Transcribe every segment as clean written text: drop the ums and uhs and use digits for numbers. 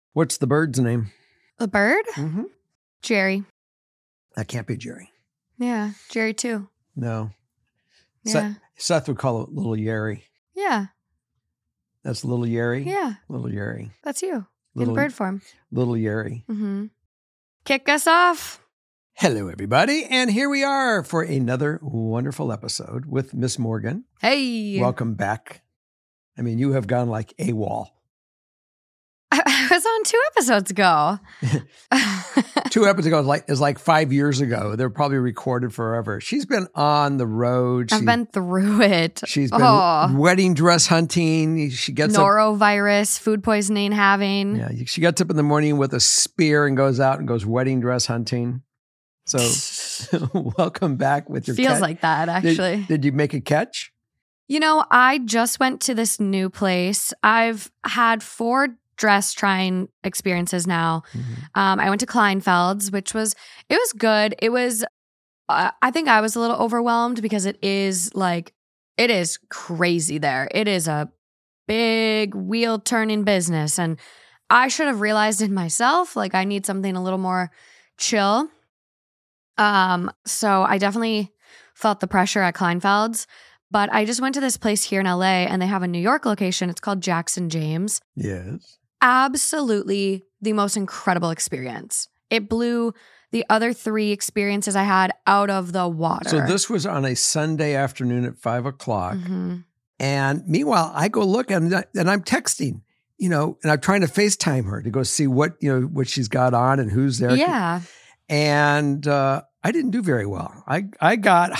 What's the bird's name? The bird? Mm-hmm. Jerry. That can't be Jerry. Yeah, Jerry too. No. Yeah. Seth would call it Little Yeri. Yeah. That's Little Yeri? Yeah. Little Yeri. That's you. Little, in bird form. Little Yeri. Mm-hmm. Kick us off. Hello, everybody. And here we are for another wonderful episode with Miss Morgan. Hey. Welcome back. I mean, you have gone like AWOL. I was on 2 episodes ago. 2 episodes ago is like 5 years ago. They're probably recorded forever. She's been on the road. I've been through it. She's been wedding dress hunting. She gets norovirus, food poisoning having. Yeah, she gets up in the morning with a spear and goes out and goes wedding dress hunting. So welcome back with your Feels catch. like that, actually. Did you make a catch? You know, I just went to this new place. I've had 4 dress trying experiences now. Mm-hmm. I went to Kleinfeld's, it was good. It was, I think I was a little overwhelmed because it is crazy there. It is a big wheel turning business. And I should have realized it myself. Like I need something a little more chill. So I definitely felt the pressure at Kleinfeld's. But I just went to this place here in LA and they have a New York location. It's called Jackson James. Yes. Absolutely the most incredible experience. It blew the other 3 experiences I had out of the water. So this was on a Sunday afternoon at 5 o'clock. Mm-hmm. And meanwhile, I go look and I'm texting, and I'm trying to FaceTime her to go see what she's got on and who's there. Yeah. And I didn't do very well. I got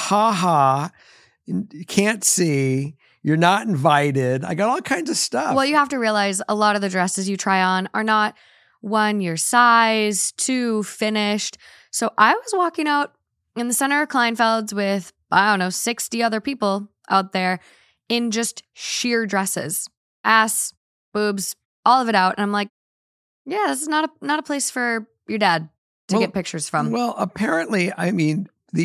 can't see. You're not invited. I got all kinds of stuff. Well, you have to realize a lot of the dresses you try on are not 1, your size, 2, finished. So I was walking out in the center of Kleinfeld's with, 60 other people out there in just sheer dresses, ass, boobs, all of it out. And I'm like, yeah, this is not a place for your dad to get pictures from. Well, apparently, I mean,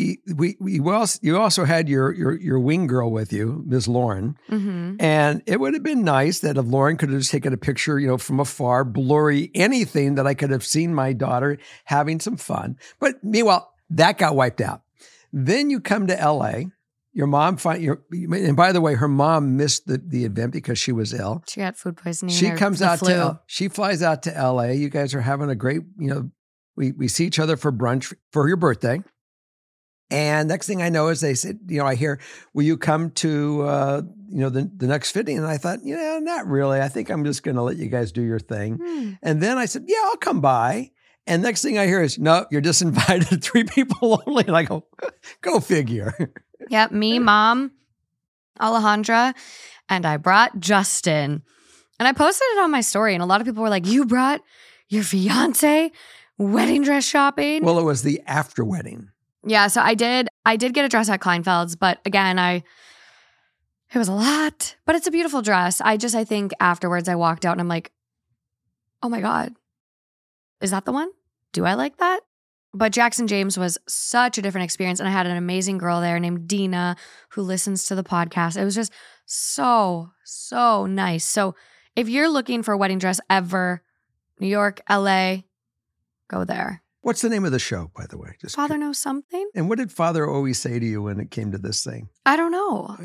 you also had your wing girl with you, Ms. Lauren, mm-hmm. and it would have been nice that if Lauren could have just taken a picture, from afar, blurry, anything that I could have seen my daughter having some fun. But meanwhile, that got wiped out. Then you come to LA. Your mom and by the way, her mom missed the event because she was ill. She got food poisoning. She flies out to LA. You guys are having a great, we see each other for brunch for your birthday. And next thing I know is they said, I hear, will you come to, the next fitting? And I thought, not really. I think I'm just going to let you guys do your thing. And then I said, yeah, I'll come by. And next thing I hear is, no, you're just invited 3 people only. And I go figure. Yep. Me, Mom, Alejandra, and I brought Justin. And I posted it on my story. And a lot of people were like, you brought your fiance wedding dress shopping? Well, it was the after wedding. Yeah, so I did get a dress at Kleinfeld's, but again, it was a lot, but it's a beautiful dress. I think afterwards I walked out and I'm like, oh my God, is that the one? Do I like that? But Jackson James was such a different experience. And I had an amazing girl there named Dina who listens to the podcast. It was just so, so nice. So if you're looking for a wedding dress ever, New York, LA, go there. What's the name of the show, by the way? Father Knows Something? And what did Father always say to you when it came to this thing? I don't know.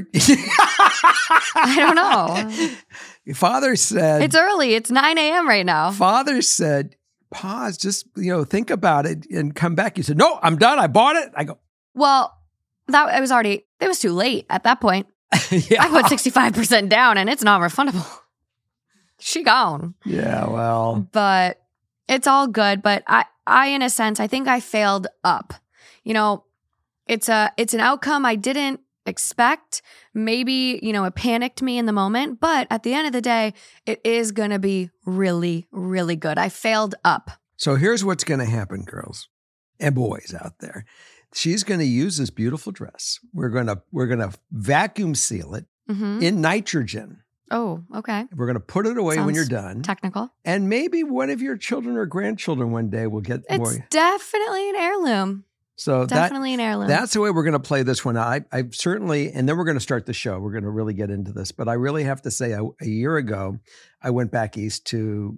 I don't know. Father said... It's early. It's 9 a.m. right now. Father said, pause, just, think about it and come back. You said, no, I'm done. I bought it. I go... Well, it was too late at that point. Yeah. I put 65% down and it's not refundable. She gone. Yeah, well... But... It's all good, but I, in a sense, I think I failed up. It's an outcome I didn't expect. Maybe, it panicked me in the moment, but at the end of the day, it is going to be really, really good. I failed up. So here's what's going to happen, girls and boys out there. She's going to use this beautiful dress. We're going to vacuum seal it in nitrogen. Oh, okay. We're going to put it away when you're done. Technical. And maybe one of your children or grandchildren one day will get more. It's definitely an heirloom. So definitely an heirloom. That's the way we're going to play this one. I certainly, and then we're going to start the show. We're going to really get into this. But I really have to say, a year ago, I went back east to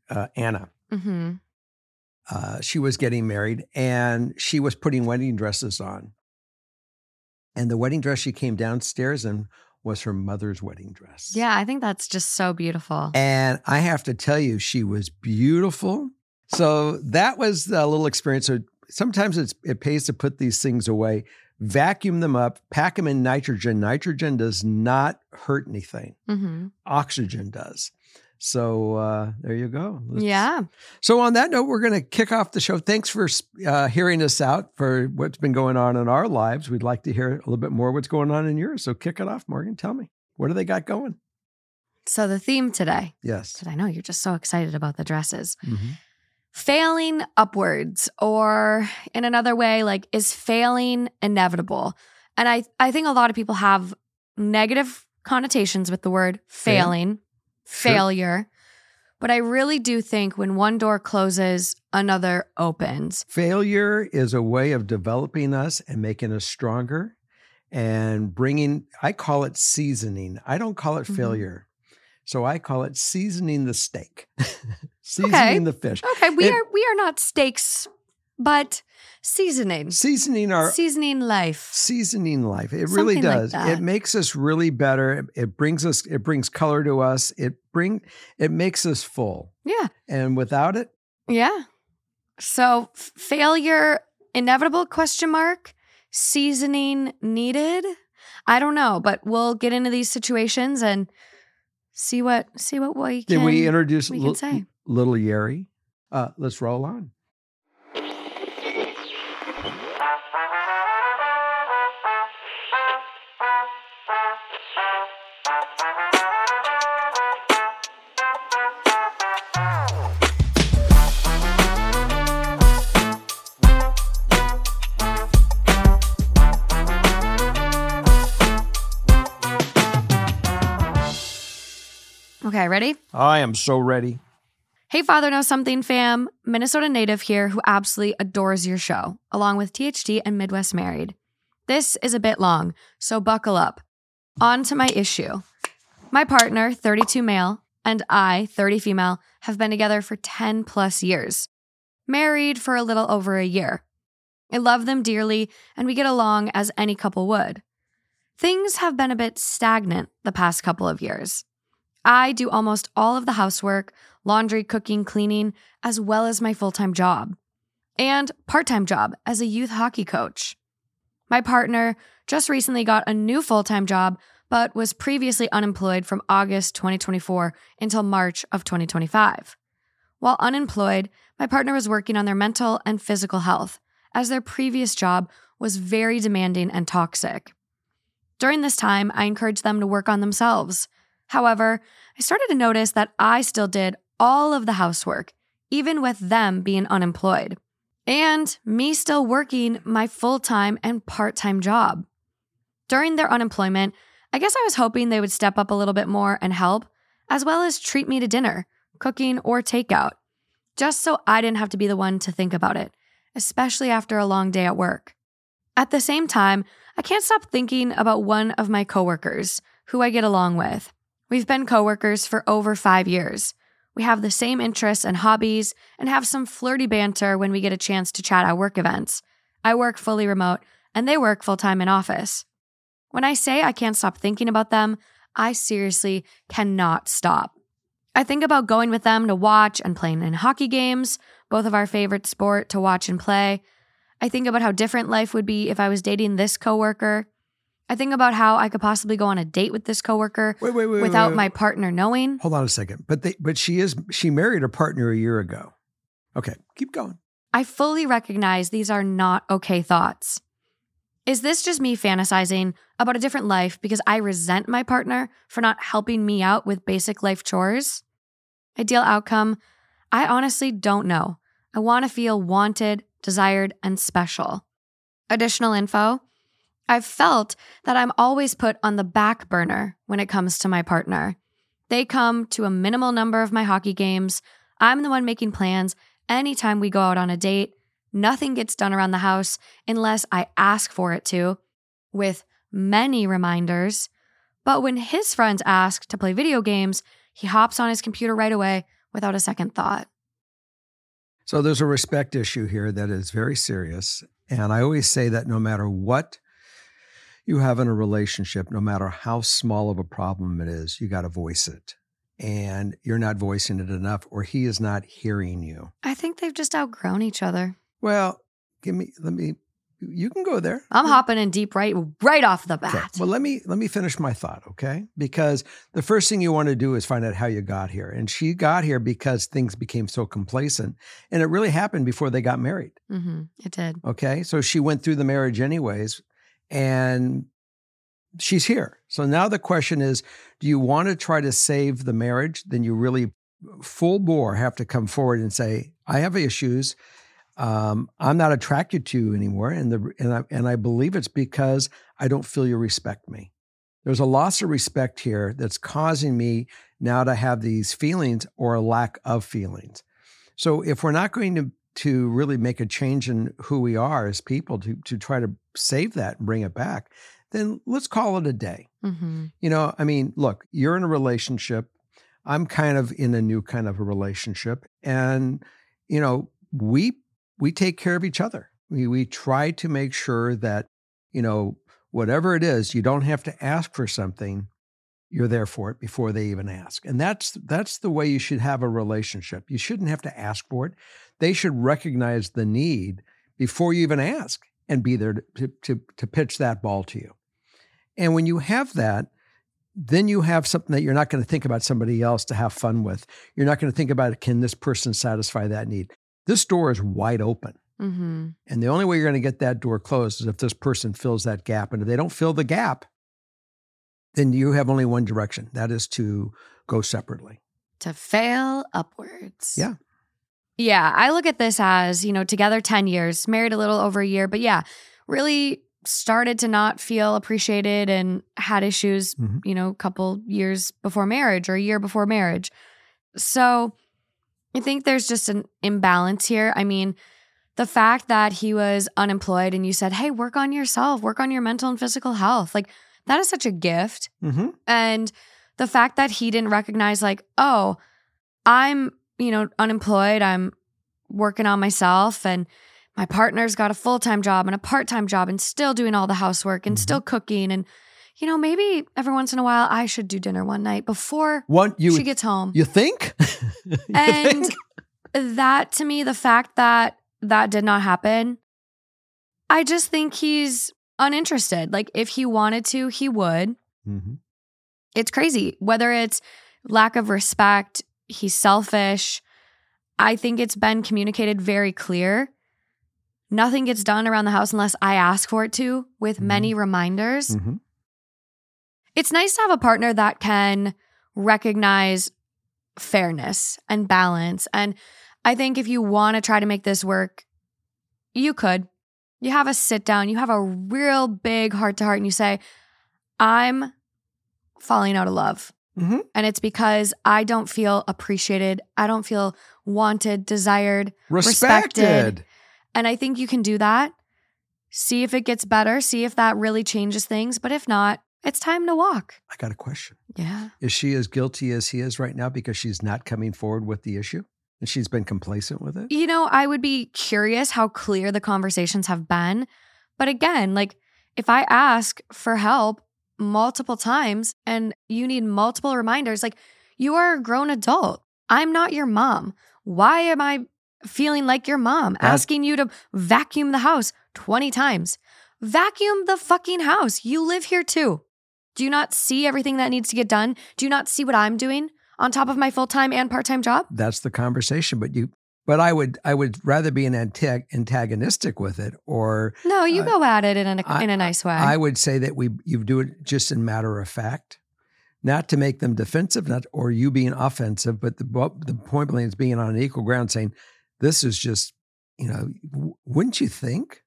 Anna. Mm-hmm. She was getting married and she was putting wedding dresses on. And the wedding dress she came downstairs in was her mother's wedding dress. Yeah, I think that's just so beautiful. And I have to tell you, she was beautiful. So that was a little experience. So sometimes it pays to put these things away, vacuum them up, pack them in nitrogen. Nitrogen does not hurt anything. Mm-hmm. Oxygen does. So there you go. Yeah. So on that note, we're going to kick off the show. Thanks for hearing us out for what's been going on in our lives. We'd like to hear a little bit more what's going on in yours. So kick it off, Morgan. Tell me, what do they got going? So the theme today, Yes. because I know you're just so excited about the dresses. Mm-hmm. Failing upwards, or in another way, like, is failing inevitable? And I think a lot of people have negative connotations with the word failing, failure. But I really do think when one door closes, another opens. Failure is a way of developing us and making us stronger and bringing, I call it seasoning. I don't call it failure. So I call it seasoning the steak, seasoning the fish. Okay, we are not steaks, but seasoning. Seasoning life. Seasoning life. It really does. Like that. It makes us really better. It brings color to us. It makes us full. Yeah. And without it? Yeah. So failure inevitable ? Seasoning needed? I don't know, but we'll get into these situations and see what we can. Did we introduce say. little Yeri? Let's roll on. Okay, ready? I am so ready. Hey, Father Knows Something fam. Minnesota native here who absolutely adores your show, along with THT and Midwest Married. This is a bit long, so buckle up. On to my issue. My partner, 32 male, and I, 30 female, have been together for 10 plus years. Married for a little over a year. I love them dearly, and we get along as any couple would. Things have been a bit stagnant the past couple of years. I do almost all of the housework, laundry, cooking, cleaning, as well as my full-time job. And part-time job as a youth hockey coach. My partner just recently got a new full-time job, but was previously unemployed from August 2024 until March of 2025. While unemployed, my partner was working on their mental and physical health, as their previous job was very demanding and toxic. During this time, I encouraged them to work on themselves. However, I started to notice that I still did all of the housework, even with them being unemployed, and me still working my full-time and part-time job. During their unemployment, I guess I was hoping they would step up a little bit more and help, as well as treat me to dinner, cooking, or takeout, just so I didn't have to be the one to think about it, especially after a long day at work. At the same time, I can't stop thinking about one of my coworkers, who I get along with. We've been coworkers for over 5 years. We have the same interests and hobbies and have some flirty banter when we get a chance to chat at work events. I work fully remote and they work full-time in office. When I say I can't stop thinking about them, I seriously cannot stop. I think about going with them to watch and playing in hockey games, both of our favorite sport to watch and play. I think about how different life would be if I was dating this coworker. I think about how I could possibly go on a date with this coworker without my partner knowing. Hold on a second. But she married her partner a year ago. Okay, keep going. I fully recognize these are not okay thoughts. Is this just me fantasizing about a different life because I resent my partner for not helping me out with basic life chores? Ideal outcome? I honestly don't know. I want to feel wanted, desired, and special. Additional info? I've felt that I'm always put on the back burner when it comes to my partner. They come to a minimal number of my hockey games. I'm the one making plans anytime we go out on a date. Nothing gets done around the house unless I ask for it to, with many reminders. But when his friends ask to play video games, he hops on his computer right away without a second thought. So there's a respect issue here that is very serious. And I always say that no matter what you have in a relationship, no matter how small of a problem it is, you got to voice it. And you're not voicing it enough, or he is not hearing you. I think they've just outgrown each other. Well, you can go there. I'm hopping in deep right off the bat. Okay. Well, let me finish my thought, okay? Because the first thing you want to do is find out how you got here. And she got here because things became so complacent. And it really happened before they got married. Mm-hmm. It did. Okay. So she went through the marriage anyways, and she's here. So now the question is, do you want to try to save the marriage? Then you really full bore have to come forward and say, I have issues. I'm not attracted to you anymore. And I believe it's because I don't feel you respect me. There's a loss of respect here that's causing me now to have these feelings or a lack of feelings. So if we're not going to really make a change in who we are as people to try to save that and bring it back, then let's call it a day. Mm-hmm. I mean, look, you're in a relationship. I'm kind of in a new kind of a relationship. And, we take care of each other. We try to make sure that, whatever it is, you don't have to ask for something. You're there for it before they even ask. And that's the way you should have a relationship. You shouldn't have to ask for it. They should recognize the need before you even ask and be there to pitch that ball to you. And when you have that, then you have something that you're not going to think about somebody else to have fun with. You're not going to think about, can this person satisfy that need? This door is wide open. Mm-hmm. And the only way you're going to get that door closed is if this person fills that gap. And if they don't fill the gap, then you have only one direction. That is to go separately. To fail upwards. Yeah. Yeah. I look at this as, together 10 years, married a little over a year, but yeah, really started to not feel appreciated and had issues, a couple years before marriage or a year before marriage. So I think there's just an imbalance here. I mean, the fact that he was unemployed and you said, hey, work on yourself, work on your mental and physical health. Like, that is such a gift. Mm-hmm. And the fact that he didn't recognize, like, oh, I'm, unemployed, I'm working on myself, and my partner's got a full-time job and a part-time job and still doing all the housework and still cooking. And, maybe every once in a while I should do dinner one night before she gets home. You think? That, to me, the fact that did not happen, I just think he's uninterested. Like, if he wanted to, he would. Mm-hmm. It's crazy. Whether it's lack of respect, he's selfish. I think it's been communicated very clear. Nothing gets done around the house unless I ask for it to, with many reminders. Mm-hmm. It's nice to have a partner that can recognize fairness and balance. And I think if you want to try to make this work, you could. You have a sit down, you have a real big heart to heart, and you say, I'm falling out of love. Mm-hmm. And it's because I don't feel appreciated. I don't feel wanted, desired, respected. And I think you can do that. See if it gets better. See if that really changes things. But if not, it's time to walk. I got a question. Yeah. Is she as guilty as he is right now because she's not coming forward with the issue? And she's been complacent with it? I would be curious how clear the conversations have been. But again, like, if I ask for help multiple times and you need multiple reminders, like, you are a grown adult. I'm not your mom. Why am I feeling like your mom, asking you to vacuum the house 20 times? Vacuum the fucking house. You live here too. Do you not see everything that needs to get done? Do you not see what I'm doing on top of my full-time and part-time job? That's the conversation. But I would rather be an antagonistic with it, or no, you go at it in a nice way. I would say that you do it just in matter of fact, not to make them defensive, or you being offensive, but the point blank is being on an equal ground, saying this is just, wouldn't you think?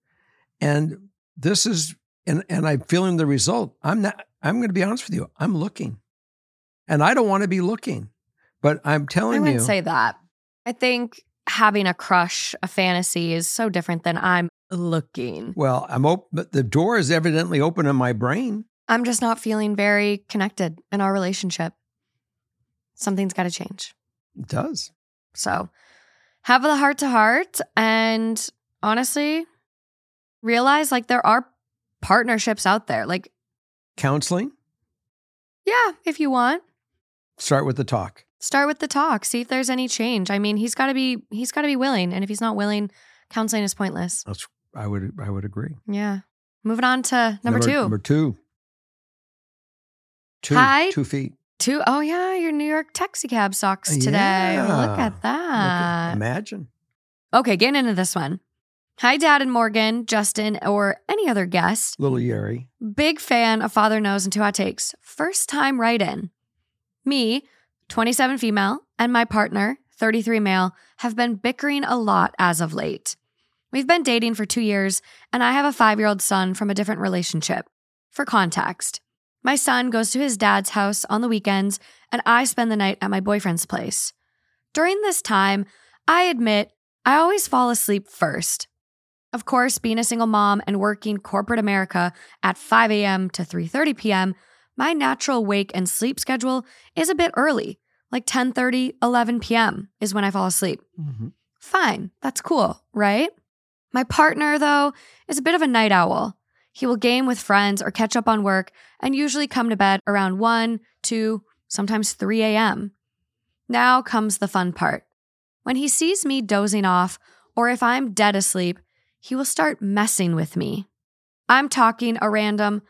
And this is, and I'm feeling the result. I'm going to be honest with you. I'm looking, and I don't want to be looking, but I'm telling you. I wouldn't say that. I think having a crush, a fantasy, is so different than I'm looking. Well, but the door is evidently open in my brain. I'm just not feeling very connected in our relationship. Something's got to change. It does. So have the heart to heart and honestly realize like there are partnerships out there. Like Counseling, yeah, if you want. start with the talk. Start with the talk. See if there's any change. I mean, he's got to be willing, and if he's not willing, counseling is pointless. I would agree. Yeah. Moving on to number two. Number two. Hi. 2 feet. Oh yeah, your New York taxi cab socks today. Yeah. Look at that. Imagine. Okay, getting into this one. Hi, Dad and Morgan, Justin, or any other guest. Little Yeri. Big fan of Father Knows and Two Hot Takes. First time write-in. Me, 27 female, and my partner, 33 male, have been bickering a lot as of late. We've been dating for 2 years, and I have a 5-year-old son from a different relationship. For context, my son goes to his dad's house on the weekends, and I spend the night at my boyfriend's place. During this time, I admit I always fall asleep first. Of course, being a single mom and working corporate America at 5 a.m. to 3:30 p.m., my natural wake and sleep schedule is a bit early, like 10:30, 11 p.m. is when I fall asleep. Mm-hmm. Fine, that's cool, right? My partner, though, is a bit of a night owl. He will game with friends or catch up on work and usually come to bed around 1, 2, sometimes 3 a.m. Now comes the fun part. When he sees me dozing off, or if I'm dead asleep, he will start messing with me. I'm talking a random,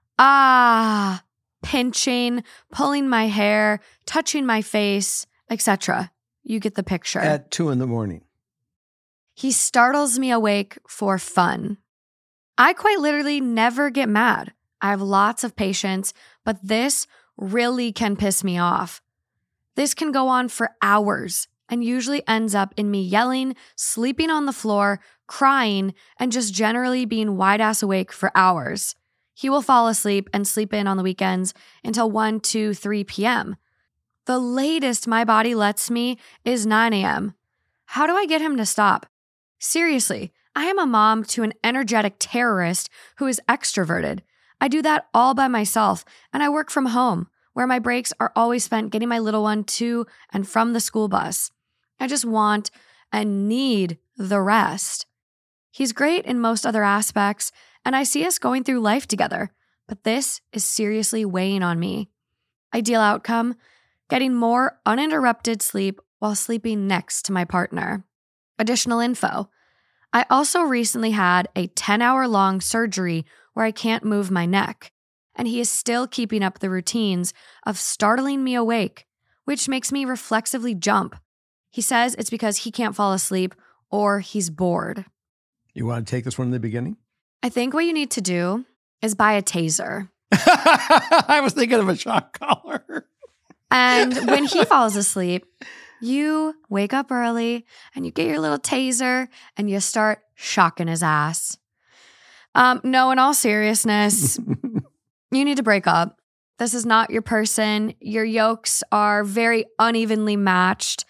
pinching, pulling my hair, touching my face, etc. You get the picture. At 2 a.m. He startles me awake for fun. I quite literally never get mad. I have lots of patience, but this really can piss me off. This can go on for hours and usually ends up in me yelling, sleeping on the floor, crying, and just generally being wide-ass awake for hours. He will fall asleep and sleep in on the weekends until 1, 2, 3 p.m. The latest my body lets me is 9 a.m. How do I get him to stop? Seriously, I am a mom to an energetic terrorist who is extroverted. I do that all by myself, and I work from home, where my breaks are always spent getting my little one to and from the school bus. I just want and need the rest. He's great in most other aspects, and I see us going through life together, but this is seriously weighing on me. Ideal outcome, getting more uninterrupted sleep while sleeping next to my partner. Additional info. I also recently had a 10-hour-long surgery where I can't move my neck, and he is still keeping up the routines of startling me awake, which makes me reflexively jump. He says it's because he can't fall asleep or he's bored. You want to take this one in the beginning? I think what you need to do is buy a taser. I was thinking of a shock collar. And when he falls asleep, you wake up early and you get your little taser and you start shocking his ass. No, in all seriousness, you need to break up. This is not your person. Your yolks are very unevenly matched.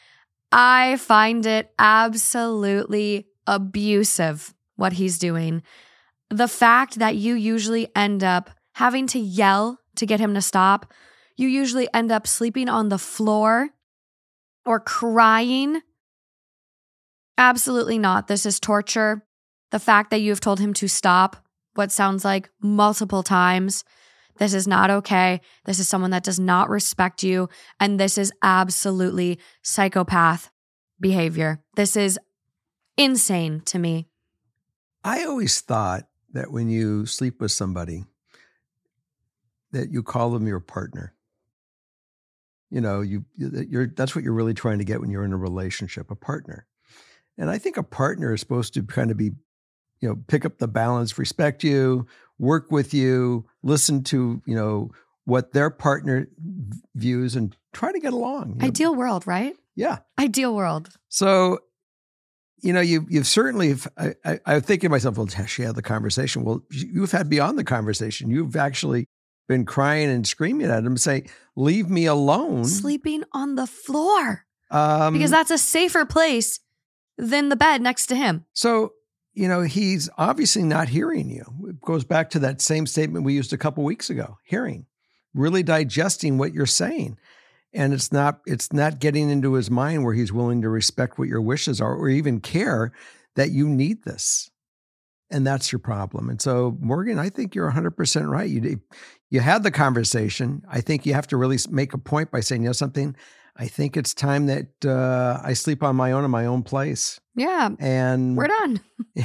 I find it absolutely abusive what he's doing. The fact that you usually end up having to yell to get him to stop, you usually end up sleeping on the floor or crying. Absolutely not. This is torture. The fact that you have told him to stop, what sounds like multiple times, this is not okay. This is someone that does not respect you. And this is absolutely psychopath behavior. This is insane to me. I always thought that when you sleep with somebody, that you call them your partner. You know, that's what you're really trying to get when you're in a relationship, a partner. And I think a partner is supposed to kind of be, you know, pick up the balance, respect you, work with you, listen to, you know, what their partner views and try to get along. Ideal world, right? Yeah. Ideal world. So, you know, you've certainly, I'm thinking to myself, well, has she had the conversation? Well, you've had beyond the conversation. You've actually been crying and screaming at him, say, leave me alone. Sleeping on the floor. Because that's a safer place than the bed next to him. So, you know, he's obviously not hearing you. It goes back to that same statement we used a couple weeks ago, hearing, really digesting what you're saying. And it's not getting into his mind where he's willing to respect what your wishes are or even care that you need this. And that's your problem. And so, Morgan, I think you're 100% right. You had the conversation. I think you have to really make a point by saying, you know something, I think it's time that I sleep on my own in my own place. Yeah. And we're done.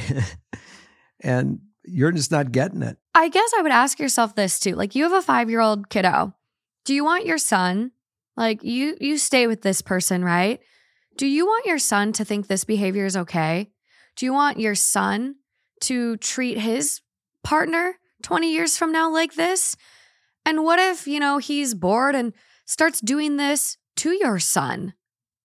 And you're just not getting it. I guess I would ask yourself this too. Like, you have a 5-year-old kiddo. Do you want your son, like you stay with this person, right? Do you want your son to think this behavior is okay? Do you want your son to treat his partner 20 years from now like this? And what if, he's bored and starts doing this to your son?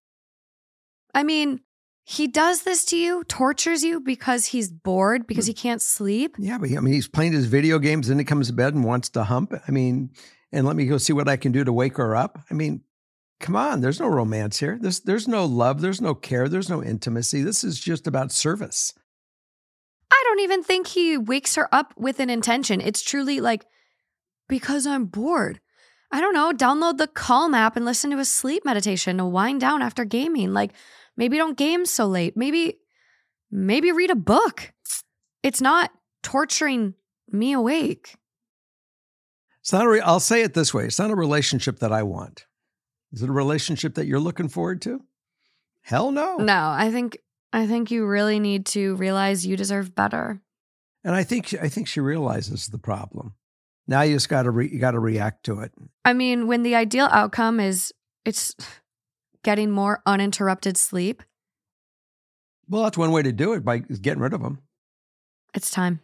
I mean, he does this to you, tortures you because he's bored, because he can't sleep. Yeah, but he's playing his video games, then he comes to bed and wants to hump. And let me go see what I can do to wake her up. Come on, there's no romance here. There's no love, there's no care, there's no intimacy. This is just about service. I don't even think he wakes her up with an intention. It's truly like, because I'm bored. I don't know, download the Calm app and listen to a sleep meditation to wind down after gaming. Like, maybe don't game so late. Maybe read a book. It's not torturing me awake. It's not I'll say it this way. It's not a relationship that I want. Is it a relationship that you're looking forward to? Hell no. No, I think you really need to realize you deserve better. And I think she realizes the problem. Now you just got to react to it. When the ideal outcome is it's getting more uninterrupted sleep. Well, that's one way to do it, by getting rid of them. It's time.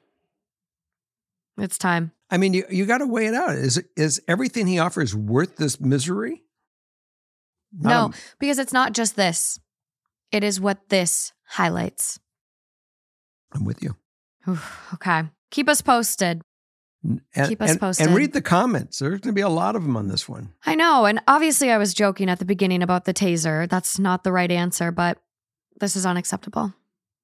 It's time. You got to weigh it out. Is everything he offers worth this misery? No, because it's not just this. It is what this highlights. I'm with you. Okay. Keep us posted. Keep us posted. And read the comments. There's going to be a lot of them on this one. I know. And obviously I was joking at the beginning about the taser. That's not the right answer, but this is unacceptable.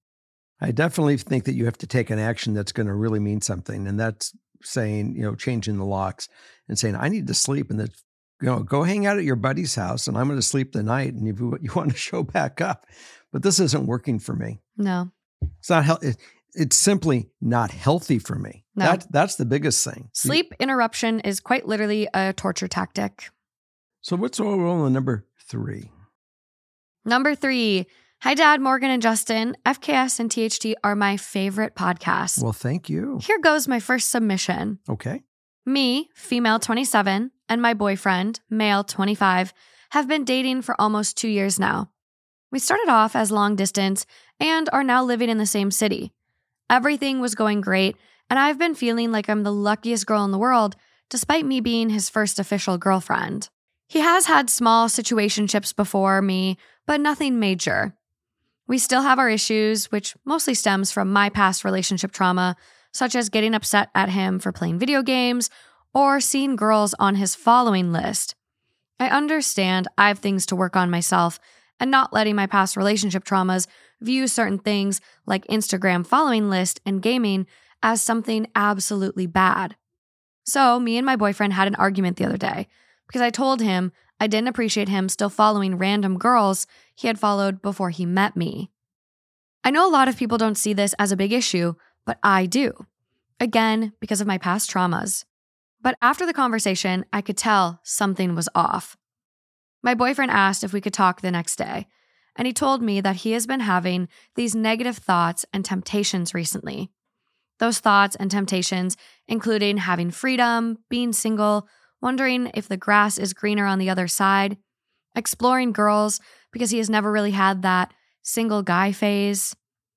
I definitely think that you have to take an action that's going to really mean something. And that's saying, changing the locks and saying, I need to sleep. And that's, go hang out at your buddy's house and I'm going to sleep the night. And if you want to show back up, but this isn't working for me. No. It's not healthy. It's simply not healthy for me. No. That's the biggest thing. Sleep interruption is quite literally a torture tactic. So what's our role in number 3? Number 3. Hi, Dad, Morgan, and Justin. FKS and THT are my favorite podcasts. Well, thank you. Here goes my first submission. Okay. Me, female 27, and my boyfriend, male 25, have been dating for almost 2 years now. We started off as long distance and are now living in the same city. Everything was going great, and I've been feeling like I'm the luckiest girl in the world, despite me being his first official girlfriend. He has had small situationships before me, but nothing major. We still have our issues, which mostly stems from my past relationship trauma, such as getting upset at him for playing video games or seeing girls on his following list. I understand I have things to work on myself, and not letting my past relationship traumas view certain things like Instagram following list and gaming as something absolutely bad. So me and my boyfriend had an argument the other day because I told him I didn't appreciate him still following random girls he had followed before he met me. I know a lot of people don't see this as a big issue, but I do. Again, because of my past traumas. But after the conversation, I could tell something was off. My boyfriend asked if we could talk the next day, and he told me that he has been having these negative thoughts and temptations recently. Those thoughts and temptations including having freedom, being single, wondering if the grass is greener on the other side, exploring girls because he has never really had that single guy phase.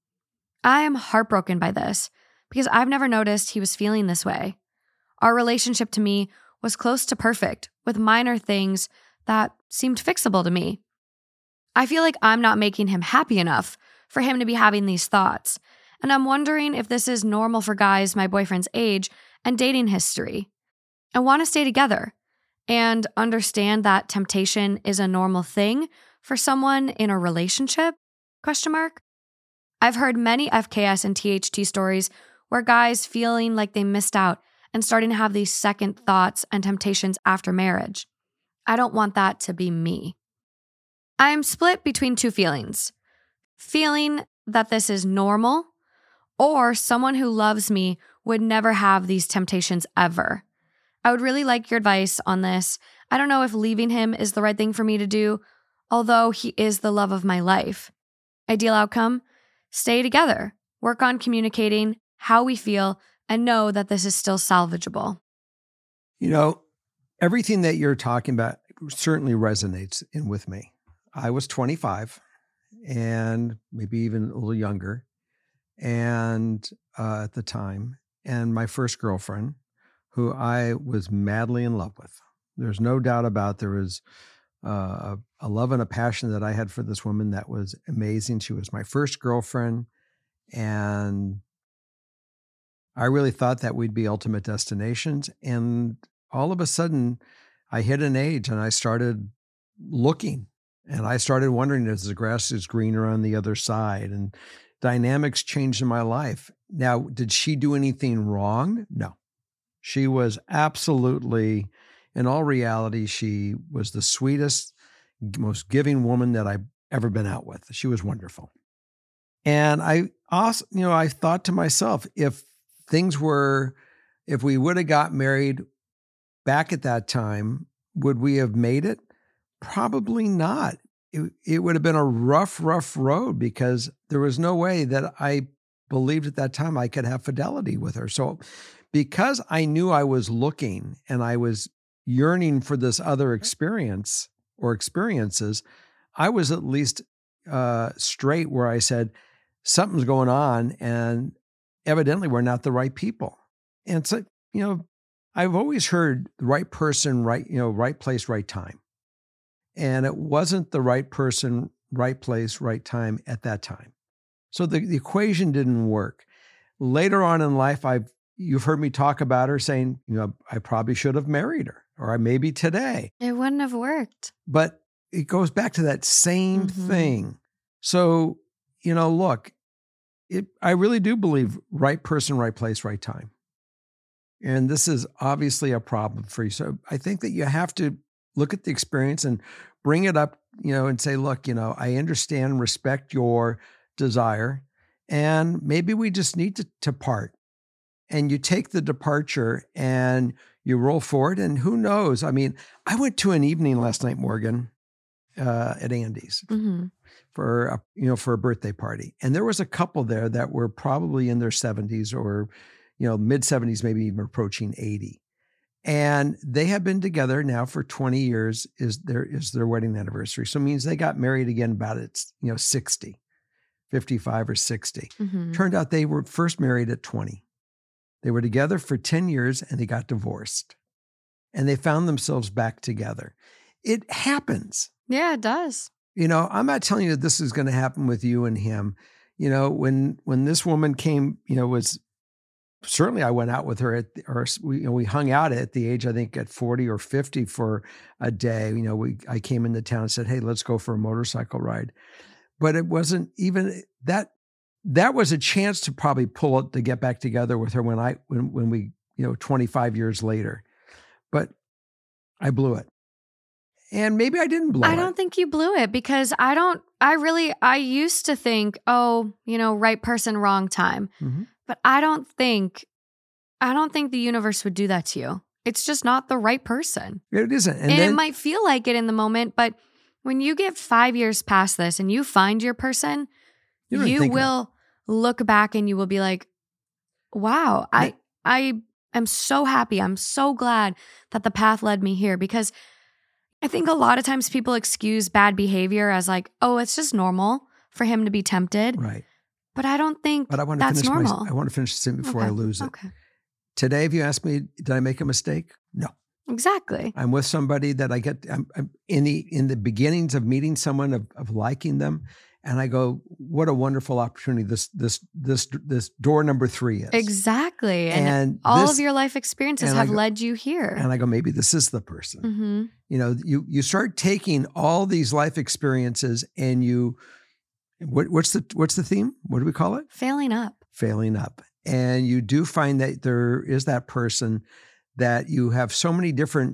I am heartbroken by this because I've never noticed he was feeling this way. Our relationship to me was close to perfect with minor things that seemed fixable to me. I feel like I'm not making him happy enough for him to be having these thoughts, and I'm wondering if this is normal for guys my boyfriend's age and dating history. I want to stay together and understand that temptation is a normal thing for someone in a relationship? I've heard many FKS and THT stories where guys feeling like they missed out and starting to have these second thoughts and temptations after marriage. I don't want that to be me. I'm split between two feelings. Feeling that this is normal, or someone who loves me would never have these temptations ever. I would really like your advice on this. I don't know if leaving him is the right thing for me to do, although he is the love of my life. Ideal outcome? Stay together, work on communicating how we feel, and know that this is still salvageable. You know, everything that you're talking about certainly resonates with me. I was 25 and maybe even a little younger, and at the time, and my first girlfriend, who I was madly in love with. There's no doubt about there was a love and a passion that I had for this woman that was amazing. She was my first girlfriend, and I really thought that we'd be ultimate destinations. And all of a sudden, I hit an age and I started looking, and I started wondering if the grass is greener on the other side, and dynamics changed in my life. Now, did she do anything wrong? No. She was absolutely, in all reality, she was the sweetest, most giving woman that I've ever been out with. She was wonderful. And I also, I thought to myself, if we would have got married back at that time, would we have made it? Probably not. It would have been a rough road, because there was no way that I believed at that time I could have fidelity with her. So because I knew I was looking and I was yearning for this other experience or experiences, I was at least straight where I said, something's going on and evidently we're not the right people. And so, I've always heard the right person, right place, right time. And it wasn't the right person, right place, right time at that time. So the equation didn't work. Later on in life, you've heard me talk about her saying, I probably should have married her, or maybe today. It wouldn't have worked. But it goes back to that same thing. So, look, I really do believe right person, right place, right time. And this is obviously a problem for you. So I think that you have to look at the experience and bring it up, and say, look, I understand and respect your desire, and maybe we just need to part. And you take the departure and you roll forward, and who knows? I mean, I went to an evening last night, Morgan, at Andy's for a birthday party. And there was a couple there that were probably in their 70s or, mid 70s, maybe even approaching 80. And they have been together now for 20 years is their wedding anniversary. So it means they got married again about 60, 55 or 60. Turned out they were first married at 20. They were together for 10 years and they got divorced. And they found themselves back together. It happens. Yeah, it does. I'm not telling you that this is going to happen with you and him. When this woman came, was certainly I went out with her we hung out at the age, I think at 40 or 50 for a day. I came into town and said, hey, let's go for a motorcycle ride. But it wasn't even that. That was a chance to probably pull it to get back together with her when we 25 years later. But I blew it. And maybe I didn't blow it. I don't think you blew it, because I used to think, right person, wrong time. But I don't think the universe would do that to you. It's just not the right person. It isn't. And it might feel like it in the moment, but when you get 5 years past this and you find your person, you will look back and you will be like, wow, I am so happy. I'm so glad that the path led me here, because I think a lot of times people excuse bad behavior as like, oh, it's just normal for him to be tempted. Right. But I don't think I want to that's normal. I want to finish this before I lose it. Okay. Today, if you ask me, did I make a mistake? No. Exactly. I'm with somebody that I'm in the beginnings of meeting someone, of liking them. And I go, what a wonderful opportunity this door number 3 is. Exactly. And all of your life experiences have led you here. And I go, maybe this is the person. You start taking all these life experiences and what's the theme? What do we call it? Failing up. And you do find that there is that person that you have so many different,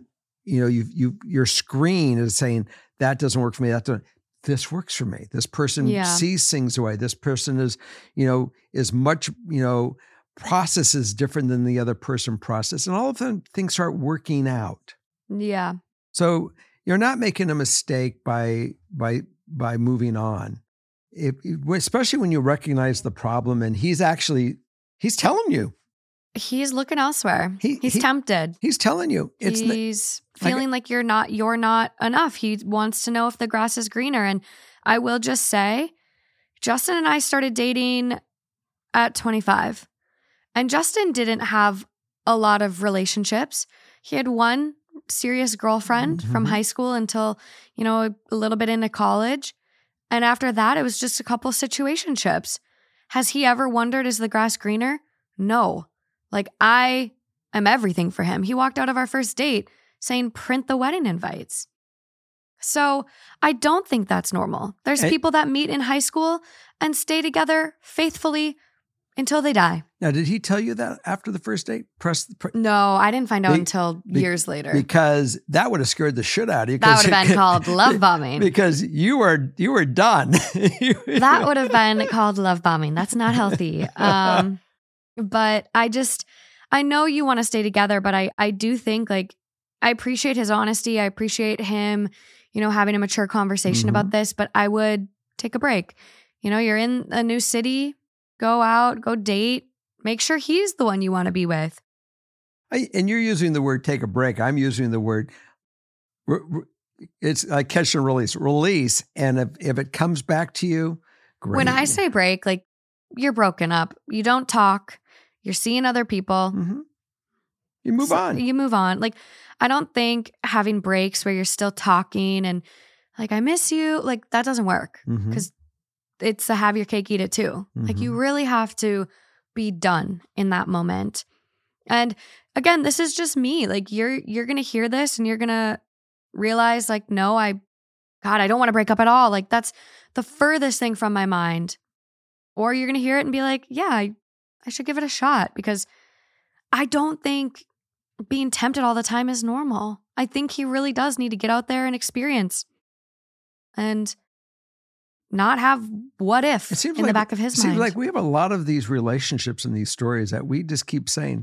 your screen is saying that doesn't work for me. This works for me. This person sees things the way. This person is much, processes different than the other person process. And all of them things start working out. Yeah. So you're not making a mistake by moving on. Especially when you recognize the problem and he's telling you. He's looking elsewhere. He's tempted. He's telling you. He's feeling like you're not enough. He wants to know if the grass is greener. And I will just say, Justin and I started dating at 25. And Justin didn't have a lot of relationships. He had one serious girlfriend from high school until, a little bit into college. And after that, it was just a couple situationships. Has he ever wondered, is the grass greener? No. Like, I am everything for him. He walked out of our first date saying, print the wedding invites. So I don't think that's normal. There's people that meet in high school and stay together faithfully until they die. Now, did he tell you that after the first date? No, I didn't find out until years later. Because that would have scared the shit out of you. That would have been called love bombing. Because you were done. That would have been called love bombing. That's not healthy. But I know you want to stay together, but I do think, like, I appreciate his honesty. I appreciate him, having a mature conversation about this, but I would take a break. You're in a new city, go out, go date, make sure he's the one you want to be with. And you're using the word take a break. I'm using the word, it's like catch and release. And if it comes back to you, great. When I say break, like, you're broken up, you don't talk, you're seeing other people. You move on. You move on. Like, I don't think having breaks where you're still talking and like, I miss you, like, that doesn't work because it's a have your cake, eat it too. Like, you really have to be done in that moment. And again, this is just me. Like, you're going to hear this and you're going to realize, like, no, I don't want to break up at all. Like, that's the furthest thing from my mind. Or you're going to hear it and be like, yeah, I should give it a shot, because I don't think being tempted all the time is normal. I think he really does need to get out there and experience and not have what if in the back of his mind. It seems like we have a lot of these relationships and these stories that we just keep saying.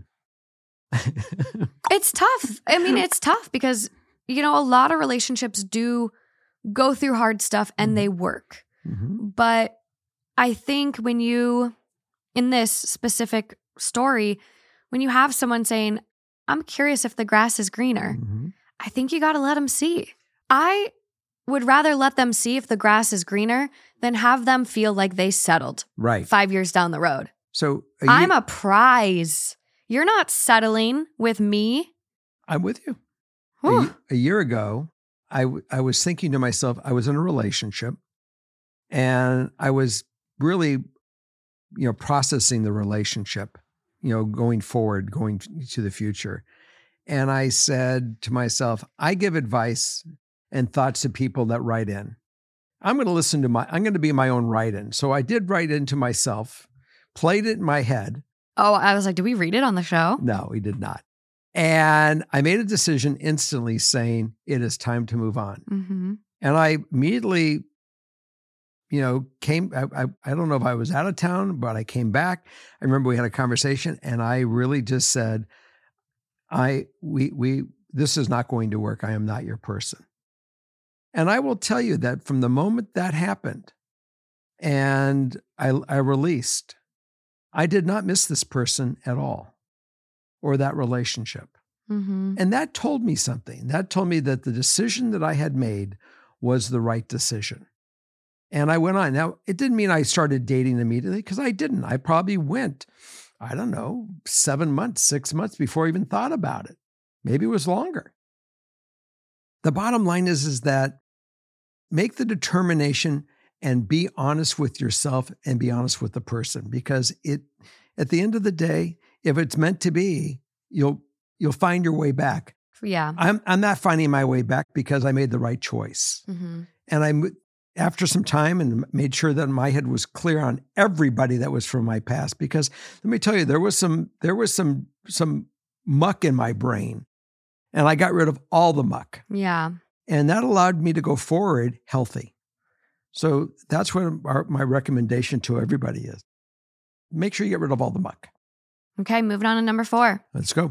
It's tough. I mean, it's tough because, a lot of relationships do go through hard stuff and they work. But I think in this specific story, when you have someone saying, I'm curious if the grass is greener, I think you got to let them see. I would rather let them see if the grass is greener than have them feel like they settled 5 years down the road. So I'm a prize. You're not settling with me. I'm with you. A year ago, I was thinking to myself, I was in a relationship and I was really, processing the relationship, going forward, going to the future. And I said to myself, I give advice and thoughts to people that write in. I'm going to be my own write-in. So I did write into myself, played it in my head. Oh, I was like, did we read it on the show? No, we did not. And I made a decision instantly saying, it is time to move on. And I immediately, came, I don't know if I was out of town, but I came back. I remember we had a conversation and I really just said, this is not going to work. I am not your person. And I will tell you that from the moment that happened and I released, I did not miss this person at all or that relationship. And that told me something. That told me that the decision that I had made was the right decision. And I went on. Now, it didn't mean I started dating immediately, because I didn't. I probably went, 7 months, 6 months before I even thought about it. Maybe it was longer. The bottom line is that make the determination and be honest with yourself and be honest with the person, because at the end of the day, if it's meant to be, you'll find your way back. Yeah. I'm not finding my way back because I made the right choice. And after some time and made sure that my head was clear on everybody that was from my past, because let me tell you, there was some muck in my brain. And I got rid of all the muck. Yeah. And that allowed me to go forward healthy. So that's what my recommendation to everybody is. Make sure you get rid of all the muck. Okay, moving on to number 4. Let's go.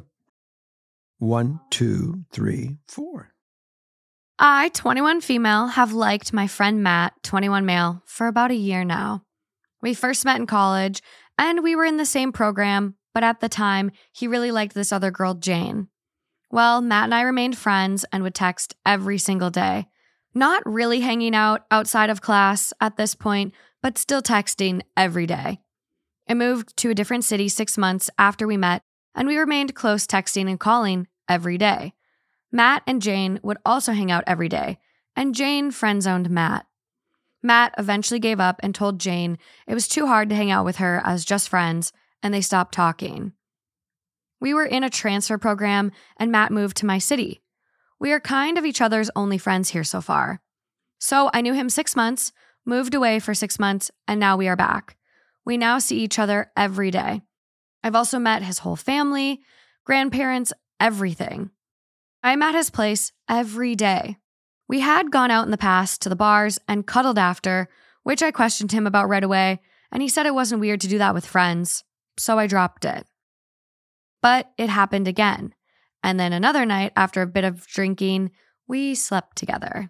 1, 2, 3, 4. I, 21 female, have liked my friend Matt, 21 male, for about a year now. We first met in college, and we were in the same program, but at the time, he really liked this other girl, Jane. Well, Matt and I remained friends and would text every single day. Not really hanging out outside of class at this point, but still texting every day. I moved to a different city 6 months after we met, and we remained close texting and calling every day. Matt and Jane would also hang out every day, and Jane friend-zoned Matt. Matt eventually gave up and told Jane it was too hard to hang out with her as just friends, and they stopped talking. We were in a transfer program, and Matt moved to my city. We are kind of each other's only friends here so far. So I knew him 6 months, moved away for 6 months, and now we are back. We now see each other every day. I've also met his whole family, grandparents, everything. I'm at his place every day. We had gone out in the past to the bars and cuddled after, which I questioned him about right away, and he said it wasn't weird to do that with friends, so I dropped it. But it happened again, and then another night after a bit of drinking, we slept together.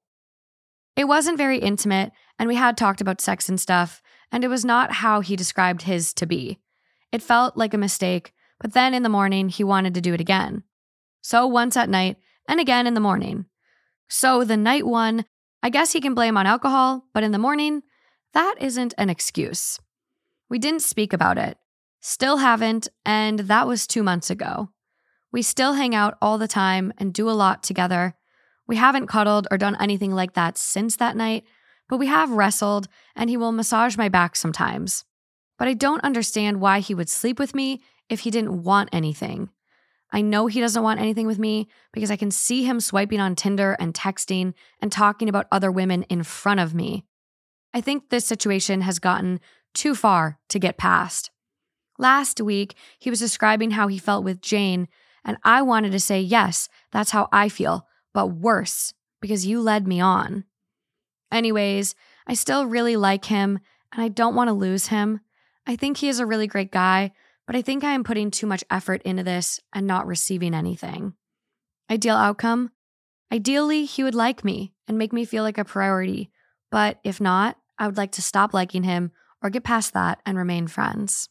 It wasn't very intimate, and we had talked about sex and stuff, and it was not how he described his to be. It felt like a mistake, but then in the morning, he wanted to do it again. So once at night, and again in the morning. So the night one, I guess he can blame on alcohol, but in the morning, that isn't an excuse. We didn't speak about it. Still haven't, and that was 2 months ago. We still hang out all the time and do a lot together. We haven't cuddled or done anything like that since that night, but we have wrestled, and he will massage my back sometimes. But I don't understand why he would sleep with me if he didn't want anything. I know he doesn't want anything with me because I can see him swiping on Tinder and texting and talking about other women in front of me. I think this situation has gotten too far to get past. Last week, he was describing how he felt with Jane, and I wanted to say, yes, that's how I feel, but worse, because you led me on. Anyways, I still really like him, and I don't want to lose him. I think he is a really great guy, but I think I am putting too much effort into this and not receiving anything. Ideal outcome? Ideally, he would like me and make me feel like a priority, but if not, I would like to stop liking him or get past that and remain friends.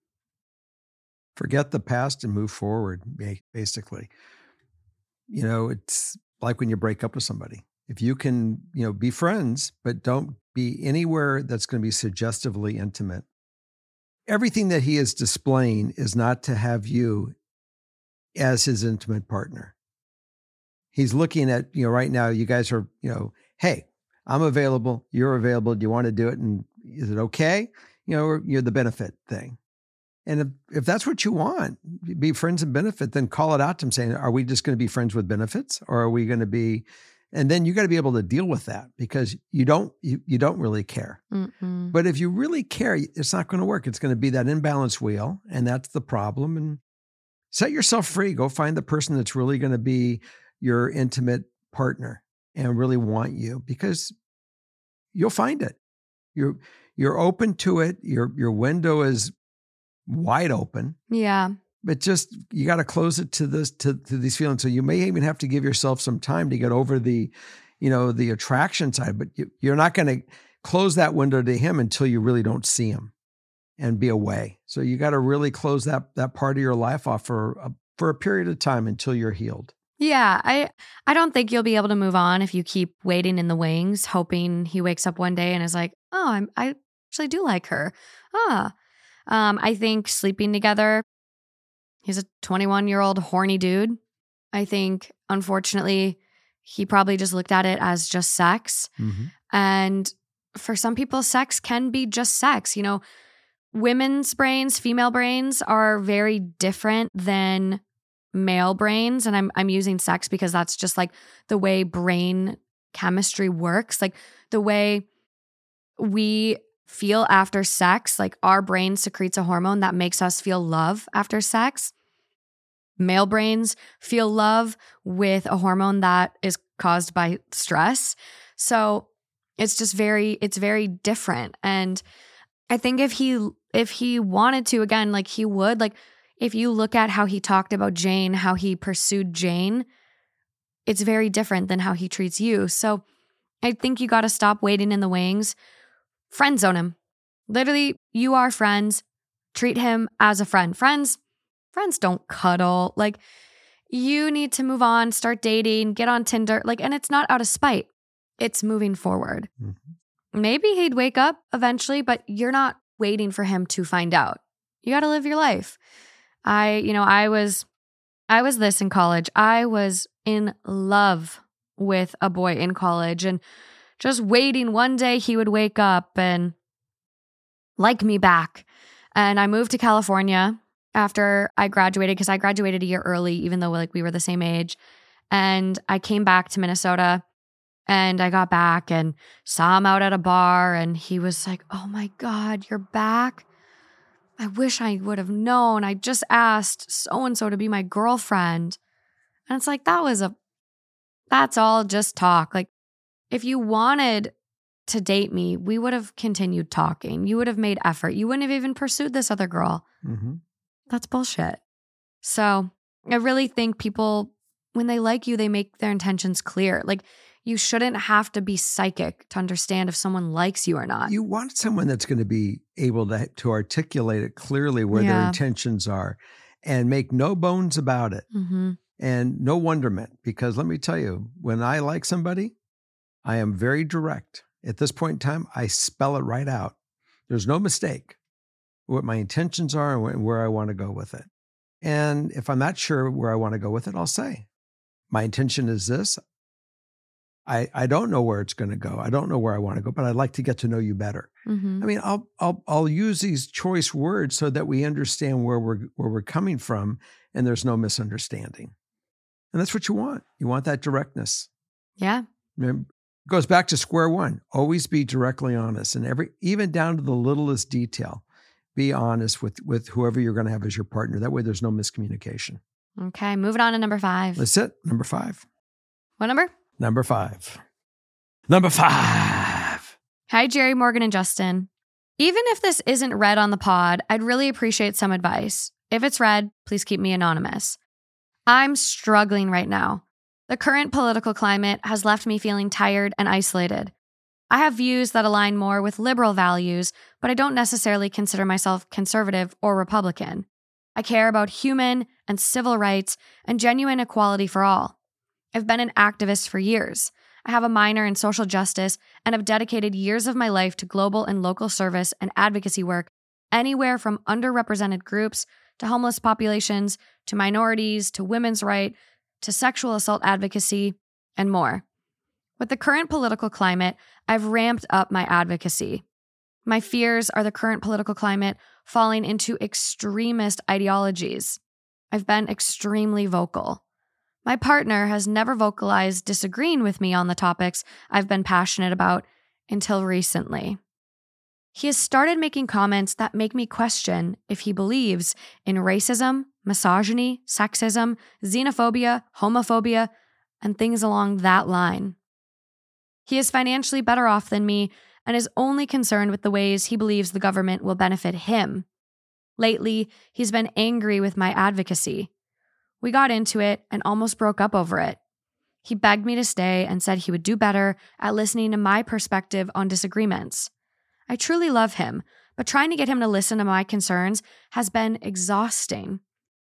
Forget the past and move forward, basically. You know, it's like when you break up with somebody. If you can, be friends, but don't be anywhere that's going to be suggestively intimate. Everything that he is displaying is not to have you as his intimate partner. He's looking at, right now, you guys are, hey, I'm available. You're available. Do you want to do it? And is it okay? Or you're the benefit thing. And if that's what you want, be friends and benefit, then call it out to him saying, are we just going to be friends with benefits? Or are we going to be, and then you got to be able to deal with that because you don't really care. Mm-mm. But if you really care, it's not going to work. It's going to be that imbalance wheel. And that's the problem. And set yourself free. Go find the person that's really going to be your intimate partner and really want you because you'll find it. You're open to it. Your window is wide open. Yeah. But just, you got to close it to these feelings. So you may even have to give yourself some time to get over the attraction side, but you're not going to close that window to him until you really don't see him and be away. So you got to really close that part of your life off for a period of time until you're healed. Yeah. I don't think you'll be able to move on if you keep waiting in the wings, hoping he wakes up one day and is like, oh, I actually do like her. I think sleeping together, he's a 21-year-old horny dude. I think, unfortunately, he probably just looked at it as just sex. Mm-hmm. And for some people, sex can be just sex. Women's brains, female brains are very different than male brains. And I'm using sex because that's just like the way brain chemistry works. Like the way we feel after sex, like our brain secretes a hormone that makes us feel love after sex. Male brains feel love with a hormone that is caused by stress. So it's just it's very different. And I think if he wanted to, again, like he would, like if you look at how he talked about Jane, how he pursued Jane, it's very different than how he treats you. So I think you got to stop waiting in the wings. Friend zone him. Literally, you are friends. Treat him as a friend. Friends don't cuddle. Like, you need to move on, start dating, get on Tinder. Like, and it's not out of spite. It's moving forward. Mm-hmm. Maybe he'd wake up eventually, but you're not waiting for him to find out. You got to live your life. I was this in college. I was in love with a boy in college and just waiting one day he would wake up and like me back. And I moved to California after I graduated, because I graduated a year early, even though like we were the same age. And I came back to Minnesota, and I got back and saw him out at a bar, and he was like, "Oh my God, you're back? I wish I would have known. I just asked so-and-so to be my girlfriend." And it's like, that's all just talk. Like, if you wanted to date me, we would have continued talking. You would have made effort. You wouldn't have even pursued this other girl. Mm-hmm. That's bullshit. So I really think people, when they like you, they make their intentions clear. Like, you shouldn't have to be psychic to understand if someone likes you or not. You want someone that's going to be able to articulate it clearly where their intentions are and make no bones about it. Mm-hmm. And no wonderment, because let me tell you, when I like somebody, I am very direct. At this point in time, I spell it right out. There's no mistake what my intentions are and where I want to go with it. And if I'm not sure where I want to go with it, I'll say, my intention is this. I don't know where it's going to go. I don't know where I want to go, but I'd like to get to know you better. Mm-hmm. I mean, I'll use these choice words so that we understand where we're coming from, and there's no misunderstanding. And that's what you want. You want that directness. Yeah. It goes back to square one. Always be directly honest, and even down to the littlest detail. Be honest with whoever you're going to have as your partner. That way, there's no miscommunication. Okay, moving on to number 5. That's it. Number 5. What number? Number 5. Number 5. Hi, Jerry, Morgan, and Justin. Even if this isn't read on the pod, I'd really appreciate some advice. If it's read, please keep me anonymous. I'm struggling right now. The current political climate has left me feeling tired and isolated. I have views that align more with liberal values, but I don't necessarily consider myself conservative or Republican. I care about human and civil rights and genuine equality for all. I've been an activist for years. I have a minor in social justice and have dedicated years of my life to global and local service and advocacy work, anywhere from underrepresented groups to homeless populations, to minorities, to women's rights, to sexual assault advocacy, and more. With the current political climate, I've ramped up my advocacy. My fears are the current political climate falling into extremist ideologies. I've been extremely vocal. My partner has never vocalized disagreeing with me on the topics I've been passionate about until recently. He has started making comments that make me question if he believes in racism, misogyny, sexism, xenophobia, homophobia, and things along that line. He is financially better off than me and is only concerned with the ways he believes the government will benefit him. Lately, he's been angry with my advocacy. We got into it and almost broke up over it. He begged me to stay and said he would do better at listening to my perspective on disagreements. I truly love him, but trying to get him to listen to my concerns has been exhausting.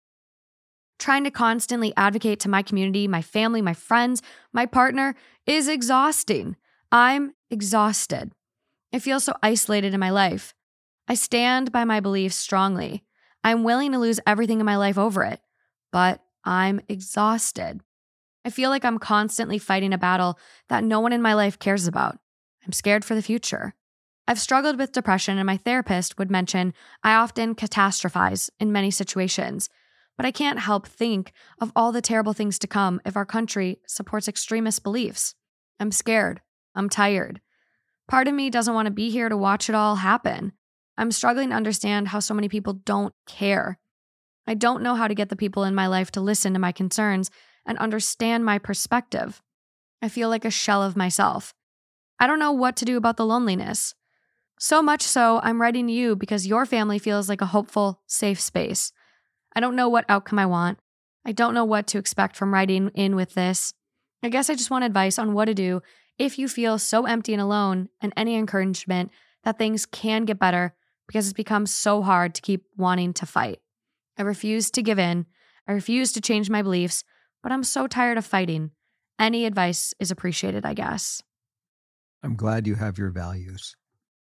Trying to constantly advocate to my community, my family, my friends, my partner is exhausting. I'm exhausted. I feel so isolated in my life. I stand by my beliefs strongly. I'm willing to lose everything in my life over it, but I'm exhausted. I feel like I'm constantly fighting a battle that no one in my life cares about. I'm scared for the future. I've struggled with depression, and my therapist would mention I often catastrophize in many situations, but I can't help think of all the terrible things to come if our country supports extremist beliefs. I'm scared. I'm tired. Part of me doesn't want to be here to watch it all happen. I'm struggling to understand how so many people don't care. I don't know how to get the people in my life to listen to my concerns and understand my perspective. I feel like a shell of myself. I don't know what to do about the loneliness. So much so, I'm writing to you because your family feels like a hopeful, safe space. I don't know what outcome I want. I don't know what to expect from writing in with this. I guess I just want advice on what to do if you feel so empty and alone, and any encouragement that things can get better because it's become so hard to keep wanting to fight. I refuse to give in. I refuse to change my beliefs, but I'm so tired of fighting. Any advice is appreciated, I guess. I'm glad you have your values.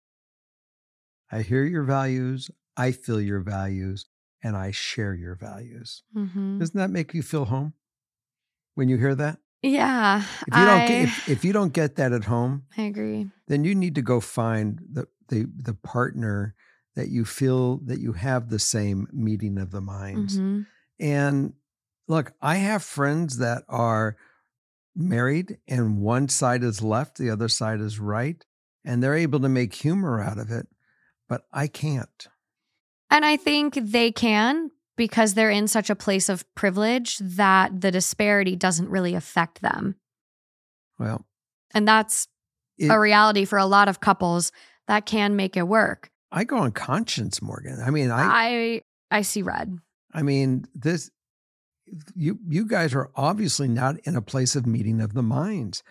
I hear your values, I feel your values, and I share your values. Mm-hmm. Doesn't that make you feel home when you hear that? Yeah. If you don't get that at home, I agree. then you need to go find the partner that you feel that you have the same meeting of the minds. Mm-hmm. And look, I have friends that are married and one side is left, the other side is right, and they're able to make humor out of it, but I can't. And I think they can because they're in such a place of privilege that the disparity doesn't really affect them. Well, and that's a reality for a lot of couples that can make it work. I go on conscience, Morgan. I mean, I see red. I mean, you guys are obviously not in a place of meeting of the minds.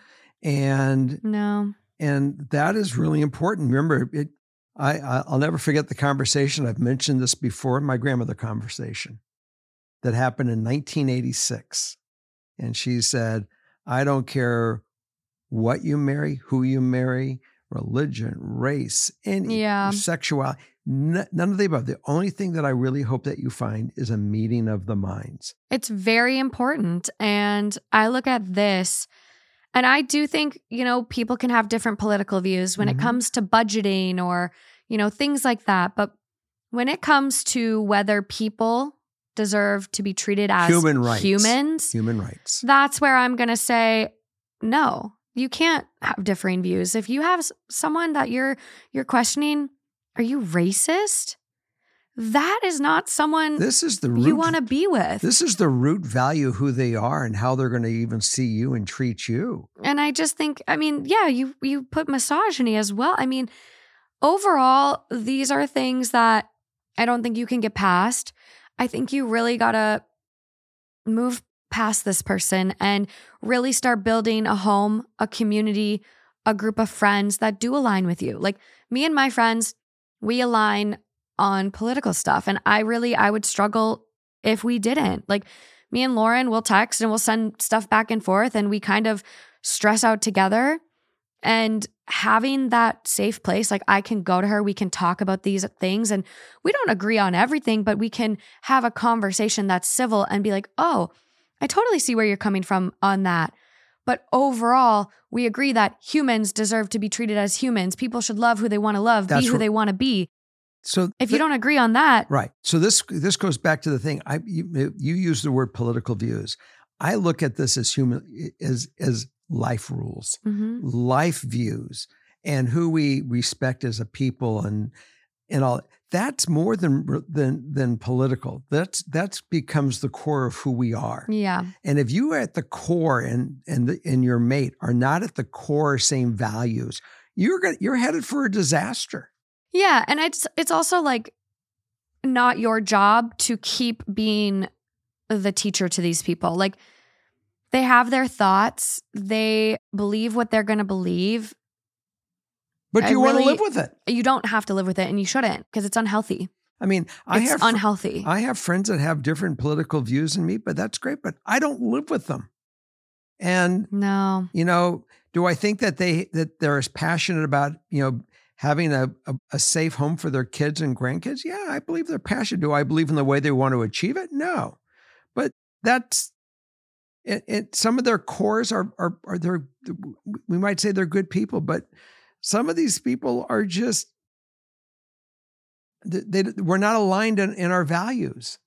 And no. And that is really important. Remember, I'll never forget the conversation. I've mentioned this before, my grandmother conversation that happened in 1986. And she said, I don't care what you marry, who you marry, religion, race, any sexuality, none of the above. The only thing that I really hope that you find is a meeting of the minds. It's very important. And I look at this, and I do think, people can have different political views when it comes to budgeting or, things like that. But when it comes to whether people deserve to be treated as human rights, that's where I'm going to say, no, you can't have differing views. If you have someone that you're questioning, are you racist? That is not someone you want to be with. This is the root value of who they are and how they're going to even see you and treat you. And I just think, you put misogyny as well. I mean, overall, these are things that I don't think you can get past. I think you really got to move past this person and really start building a home, a community, a group of friends that do align with you. Like me and my friends, we align on political stuff. And I would struggle if we didn't. Like me and Lauren will text and we'll send stuff back and forth and we kind of stress out together. And having that safe place, like I can go to her, we can talk about these things and we don't agree on everything, but we can have a conversation that's civil and be like, oh, I totally see where you're coming from on that. But overall, we agree that humans deserve to be treated as humans. People should love who they want to love, be who they want to be. So if you don't agree on that. Right. So this goes back to the thing. You use the word political views. I look at this as as life rules, life views, and who we respect as a people and all. That's more than political. That's becomes the core of who we are. Yeah. And if you are at the core and your mate are not at the core same values, you're headed for a disaster. Yeah, and it's also like not your job to keep being the teacher to these people. Like they have their thoughts, they believe what they're going to believe. But you want to live with it. You don't have to live with it, and you shouldn't because it's unhealthy. I mean, it's unhealthy. I have friends that have different political views than me, but that's great. But I don't live with them. And no, do I think that they're as passionate about having a safe home for their kids and grandkids? Yeah, I believe they're passionate. Do I believe in the way they want to achieve it? No, but that's it. Some of their cores are we might say they're good people, but some of these people are just, we're not aligned in our values.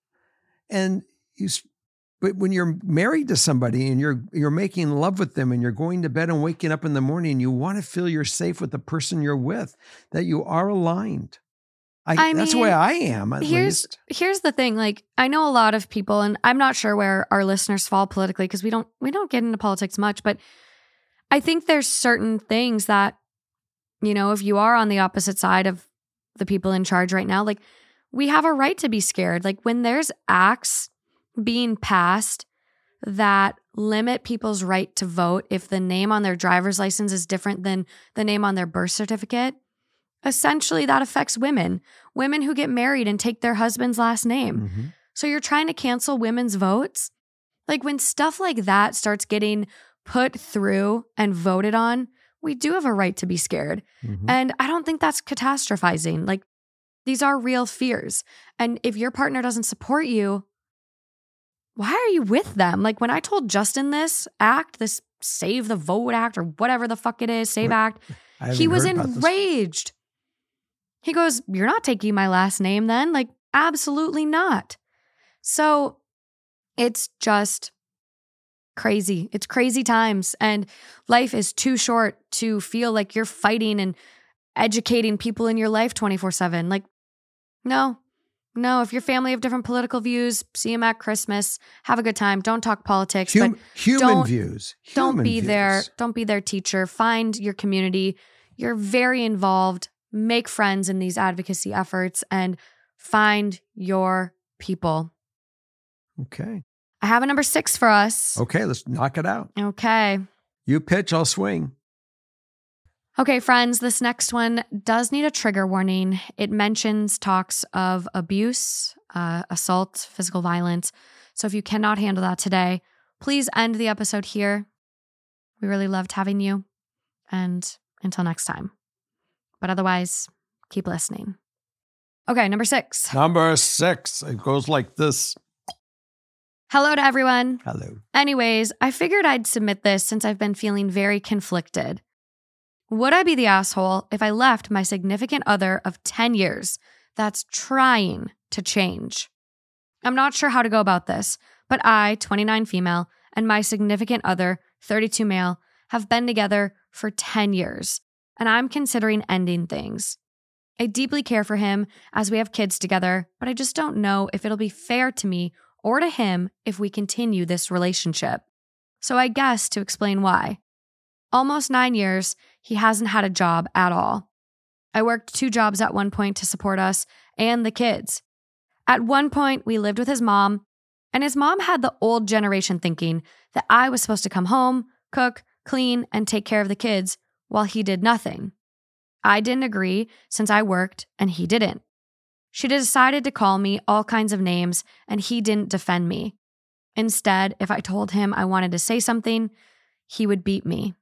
But when you're married to somebody and you're making love with them and you're going to bed and waking up in the morning, you want to feel you're safe with the person you're with, that you are aligned. That's the way I am, at least. Here's the thing. Like, I know a lot of people, and I'm not sure where our listeners fall politically because we don't get into politics much, but I think there's certain things that, you know, if you are on the opposite side of the people in charge right now, like, we have a right to be scared. Like, when there's acts being passed that limit people's right to vote if the name on their driver's license is different than the name on their birth certificate, essentially that affects women who get married and take their husband's last name. Mm-hmm. So you're trying to cancel women's votes? Like, when stuff like that starts getting put through and voted on, we do have a right to be scared. Mm-hmm. And I don't think that's catastrophizing. Like, these are real fears. And if your partner doesn't support you, why are you with them? Like, when I told Justin this Save the Vote Act or whatever the fuck it is, Save Act, he was enraged. He goes, "You're not taking my last name then?" Like, absolutely not. So it's just crazy. It's crazy times. And life is too short to feel like you're fighting and educating people in your life 24/7. Like, no. If your family have different political views, see them at Christmas. Have a good time. Don't talk politics. But human views. Don't be their teacher. Find your community. You're very involved. Make friends in these advocacy efforts and find your people. Okay. I have a number 6 for us. Okay, let's knock it out. Okay. You pitch, I'll swing. Okay, friends, this next one does need a trigger warning. It mentions talks of abuse, assault, physical violence. So if you cannot handle that today, please end the episode here. We really loved having you. And until next time. But otherwise, keep listening. Okay, number 6. Number 6. It goes like this. Hello to everyone. Hello. Anyways, I figured I'd submit this since I've been feeling very conflicted. Would I be the asshole if I left my significant other of 10 years that's trying to change? I'm not sure how to go about this, but I, 29 female, and my significant other, 32 male, have been together for 10 years, and I'm considering ending things. I deeply care for him as we have kids together, but I just don't know if it'll be fair to me or to him if we continue this relationship. So I guess to explain why. Almost 9 years, he hasn't had a job at all. I worked 2 jobs at one point to support us and the kids. At one point, we lived with his mom, and his mom had the old generation thinking that I was supposed to come home, cook, clean, and take care of the kids while he did nothing. I didn't agree since I worked and he didn't. She decided to call me all kinds of names, and he didn't defend me. Instead, if I told him I wanted to say something, he would beat me.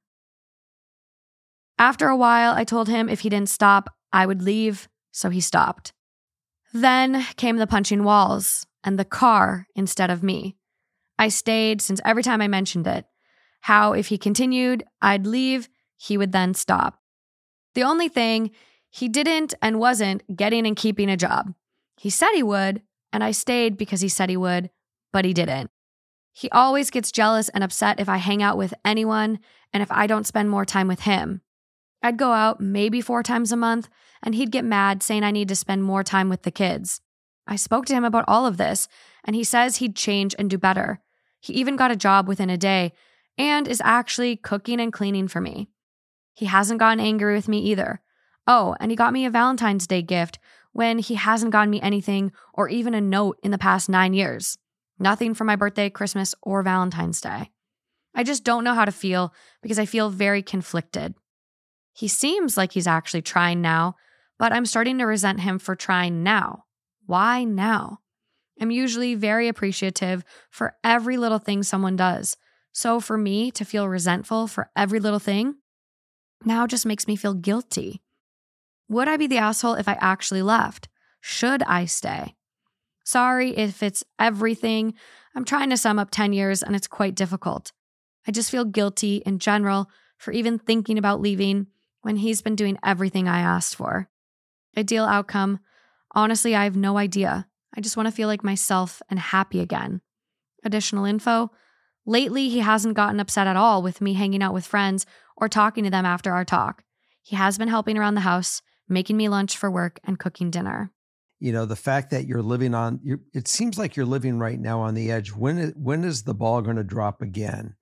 After a while, I told him if he didn't stop, I would leave, so he stopped. Then came the punching walls and the car instead of me. I stayed since every time I mentioned it. How if he continued, I'd leave, he would then stop. The only thing, he didn't and wasn't getting and keeping a job. He said he would, and I stayed because he said he would, but he didn't. He always gets jealous and upset if I hang out with anyone and if I don't spend more time with him. I'd go out maybe 4 times a month, and he'd get mad saying I need to spend more time with the kids. I spoke to him about all of this, and he says he'd change and do better. He even got a job within a day and is actually cooking and cleaning for me. He hasn't gotten angry with me either. Oh, and he got me a Valentine's Day gift when he hasn't gotten me anything or even a note in the past 9 years. Nothing for my birthday, Christmas, or Valentine's Day. I just don't know how to feel because I feel very conflicted. He seems like he's actually trying now, but I'm starting to resent him for trying now. Why now? I'm usually very appreciative for every little thing someone does. So for me to feel resentful for every little thing now just makes me feel guilty. Would I be the asshole if I actually left? Should I stay? Sorry if it's everything. I'm trying to sum up 10 years and it's quite difficult. I just feel guilty in general for even thinking about leaving when he's been doing everything I asked for. Ideal outcome. Honestly, I have no idea. I just want to feel like myself and happy again. Additional info. Lately, he hasn't gotten upset at all with me hanging out with friends or talking to them after our talk. He has been helping around the house, making me lunch for work, and cooking dinner. You know, the fact that you're living it seems like you're living right now on the edge. When is the ball going to drop again?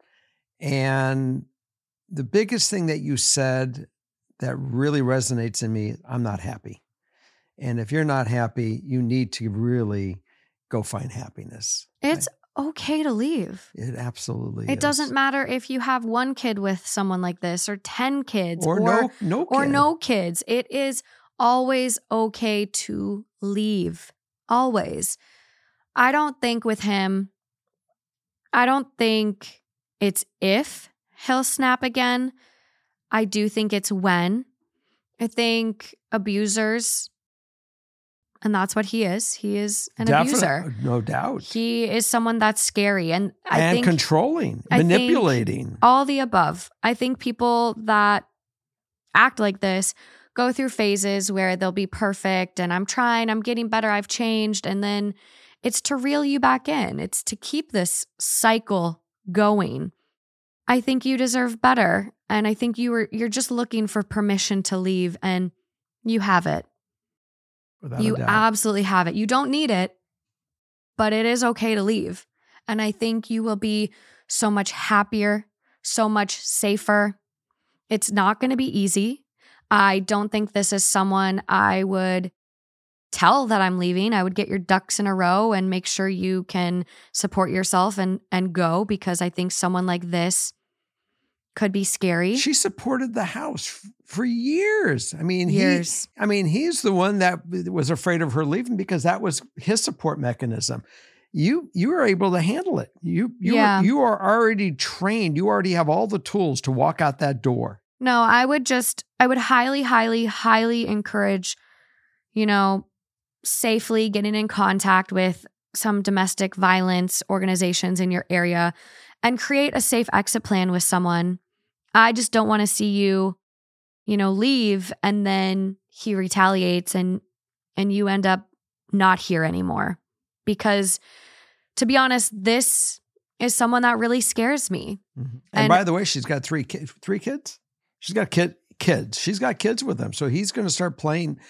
And the biggest thing that you said that really resonates in me, I'm not happy. And if you're not happy, you need to really go find happiness. It's okay to leave. It absolutely is. It doesn't matter if you have one kid with someone like this or 10 kids or no kids. It is always okay to leave. Always. I don't think with him, I don't think it's if he'll snap again. I do think it's when. I think abusers, and that's what he is. He is an abuser. No doubt. He is someone that's scary. And I think controlling, manipulating. All the above. I think people that act like this go through phases where they'll be perfect and I'm trying, I'm getting better, I've changed. And then it's to reel you back in. It's to keep this cycle going. I think you deserve better. And I think you're just looking for permission to leave, and you have it. You absolutely have it. You don't need it, but it is okay to leave. And I think you will be so much happier, so much safer. It's not going to be easy. I don't think this is someone I would tell that I'm leaving. I would get your ducks in a row and make sure you can support yourself and go, because I think someone like this could be scary. She supported the house for years. I mean, years. He's the one that was afraid of her leaving because that was his support mechanism. You were able to handle it. You are already trained. You already have all the tools to walk out that door. No, I would highly, highly, highly encourage, safely getting in contact with some domestic violence organizations in your area and create a safe exit plan with someone. I just don't want to see you, leave and then he retaliates and you end up not here anymore. Because to be honest, this is someone that really scares me. Mm-hmm. And by the way, she's got three kids. She's got kids. She's got kids with them. So he's going to start playing.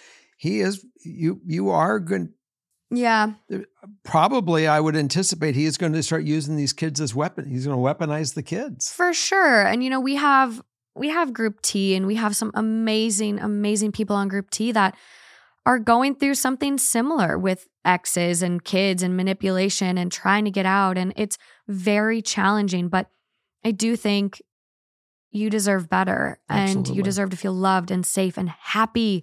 You are going. Yeah. Probably I would anticipate he is going to start using these kids as weapons. He's going to weaponize the kids. For sure. And we have Group T, and we have some amazing, amazing people on Group T that are going through something similar with exes and kids and manipulation and trying to get out. And it's very challenging, but I do think you deserve better. Absolutely. And you deserve to feel loved and safe and happy.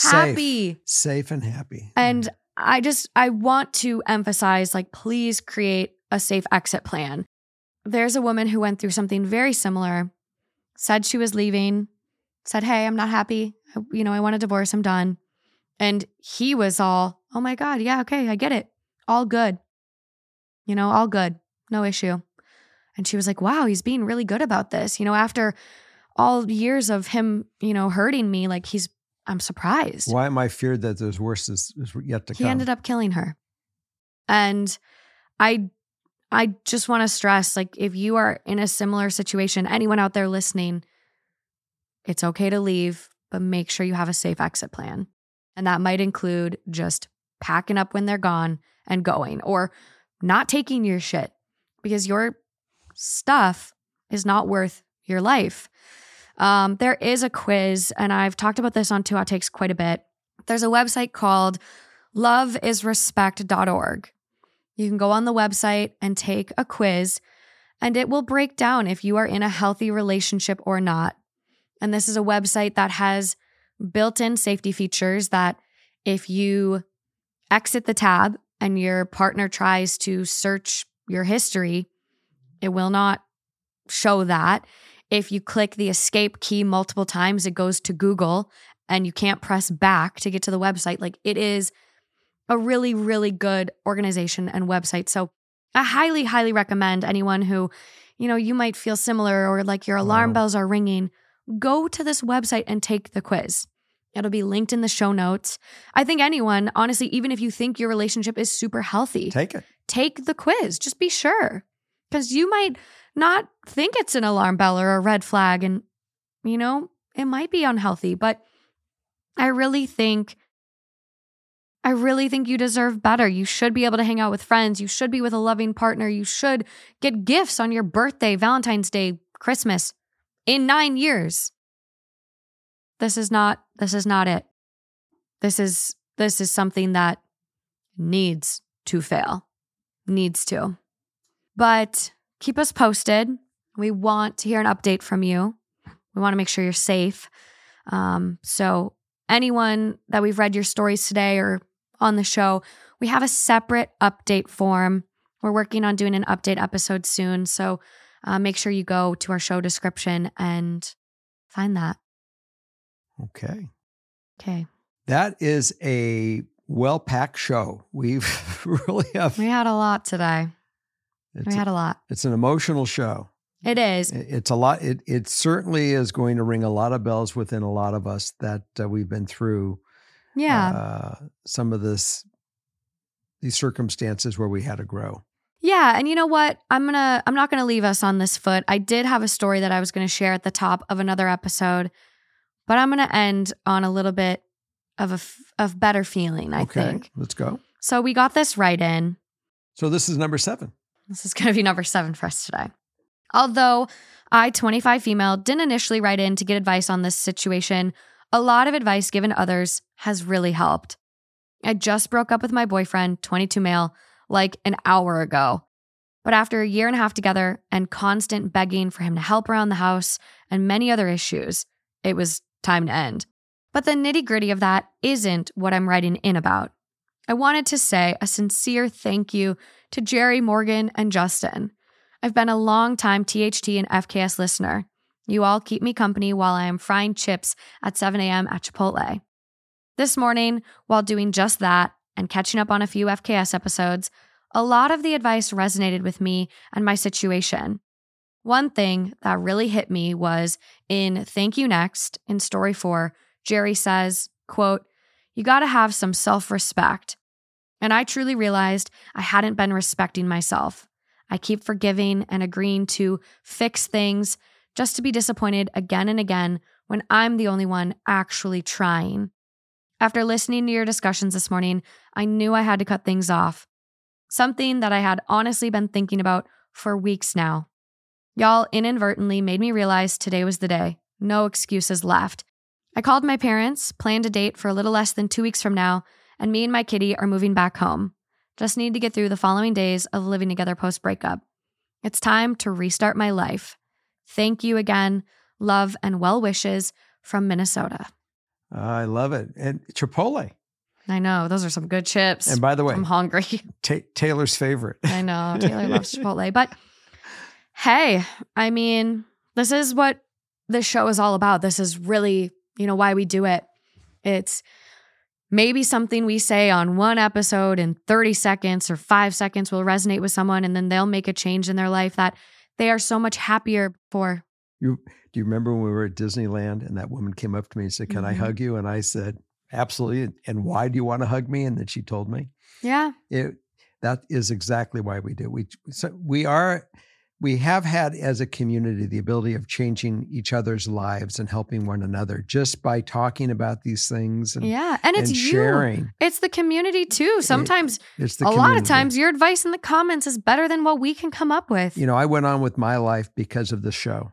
Safe and happy. And I want to emphasize, please create a safe exit plan. There's a woman who went through something very similar, said she was leaving, said, hey, I'm not happy. I want a divorce. I'm done. And he was all, oh my God, yeah, okay, I get it. All good. All good. No issue. And she was like, wow, he's being really good about this. After all years of him, hurting me, I'm surprised. Why am I feared that there's worse is yet to come? He ended up killing her. And I just want to stress, if you are in a similar situation, anyone out there listening, it's okay to leave, but make sure you have a safe exit plan. And that might include just packing up when they're gone and going, or not taking your shit, because your stuff is not worth your life. There is a quiz, and I've talked about this on 2 Hot Takes quite a bit. There's a website called loveisrespect.org. You can go on the website and take a quiz, and it will break down if you are in a healthy relationship or not. And this is a website that has built-in safety features that if you exit the tab and your partner tries to search your history, it will not show that. If you click the escape key multiple times, it goes to Google and you can't press back to get to the website. It is a really, really good organization and website. So I highly, highly recommend anyone who, you might feel similar or your alarm bells are ringing, go to this website and take the quiz. It'll be linked in the show notes. I think anyone, honestly, even if you think your relationship is super healthy, take it. Take the quiz. Just be sure. Because you might not think it's an alarm bell or a red flag, and, it might be unhealthy, but I really think you deserve better. You should be able to hang out with friends. You should be with a loving partner. You should get gifts on your birthday, Valentine's Day, Christmas in 9 years. This is not it. This is something that needs to fail. Needs to. But keep us posted. We want to hear an update from you. We want to make sure you're safe. So anyone that we've read your stories today or on the show, we have a separate update form. We're working on doing an update episode soon. So make sure you go to our show description and find that. Okay. That is a well-packed show. We had a lot today. We had a lot. It's an emotional show. It is. It's a lot. It certainly is going to ring a lot of bells within a lot of us that we've been through. Yeah. Some of these circumstances where we had to grow. Yeah. And you know what? I'm not gonna leave us on this foot. I did have a story that I was gonna share at the top of another episode, but I'm gonna end on a little bit of better feeling, I think. Let's go. So we got this right in. So this is number 7. This is gonna be number 7 for us today. Although I, 25 female, didn't initially write in to get advice on this situation, a lot of advice given to others has really helped. I just broke up with my boyfriend, 22 male, like an hour ago. But after a year and a half together and constant begging for him to help around the house and many other issues, it was time to end. But the nitty-gritty of that isn't what I'm writing in about. I wanted to say a sincere thank you to Jerry, Morgan, and Justin. I've been a long-time THT and FKS listener. You all keep me company while I am frying chips at 7 a.m. at Chipotle. This morning, while doing just that and catching up on a few FKS episodes, a lot of the advice resonated with me and my situation. One thing that really hit me was in Thank You Next, in story 4, Jerry says, quote, "You gotta have some self-respect." And I truly realized I hadn't been respecting myself. I keep forgiving and agreeing to fix things just to be disappointed again and again when I'm the only one actually trying. After listening to your discussions this morning, I knew I had to cut things off. Something that I had honestly been thinking about for weeks now. Y'all inadvertently made me realize today was the day. No excuses left. I called my parents, planned a date for a little less than 2 weeks from now, and me and my kitty are moving back home. Just need to get through the following days of living together post-breakup. It's time to restart my life. Thank you again. Love and well wishes from Minnesota. I love it. And Chipotle. I know. Those are some good chips. And by the way, I'm hungry. Taylor's favorite. I know. Taylor loves Chipotle. But hey, I mean, this is what this show is all about. This is really, why we do it. It's maybe something we say on one episode in 30 seconds or 5 seconds will resonate with someone, and then they'll make a change in their life that they are so much happier for. Do you remember when we were at Disneyland and that woman came up to me and said, "Can I hug you?" And I said, "Absolutely. And why do you want to hug me?" And then she told me. Yeah. That is exactly why we do. We have had as a community the ability of changing each other's lives and helping one another just by talking about these things. And it's sharing. It's the community too. Sometimes, it's the a community. lot of times, your advice in the comments is better than what we can come up with. I went on with my life because of the show,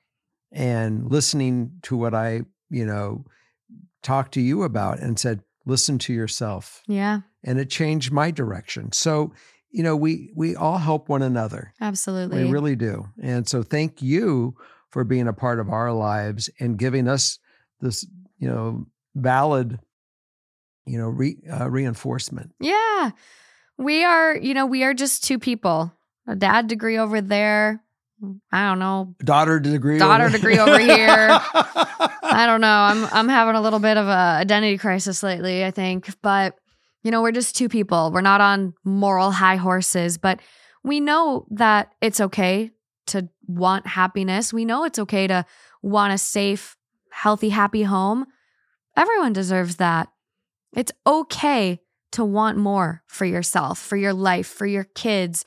and listening to what I, talked to you about and said, listen to yourself. Yeah. And it changed my direction. So, we all help one another. Absolutely. We really do. And so thank you for being a part of our lives and giving us this, valid, reinforcement. Yeah. We are just two people. A dad degree over there. I don't know. Daughter degree over here. I don't know. I'm having a little bit of a identity crisis lately, I think. But we're just two people. We're not on moral high horses, but we know that it's okay to want happiness. We know it's okay to want a safe, healthy, happy home. Everyone deserves that. It's okay to want more for yourself, for your life, for your kids,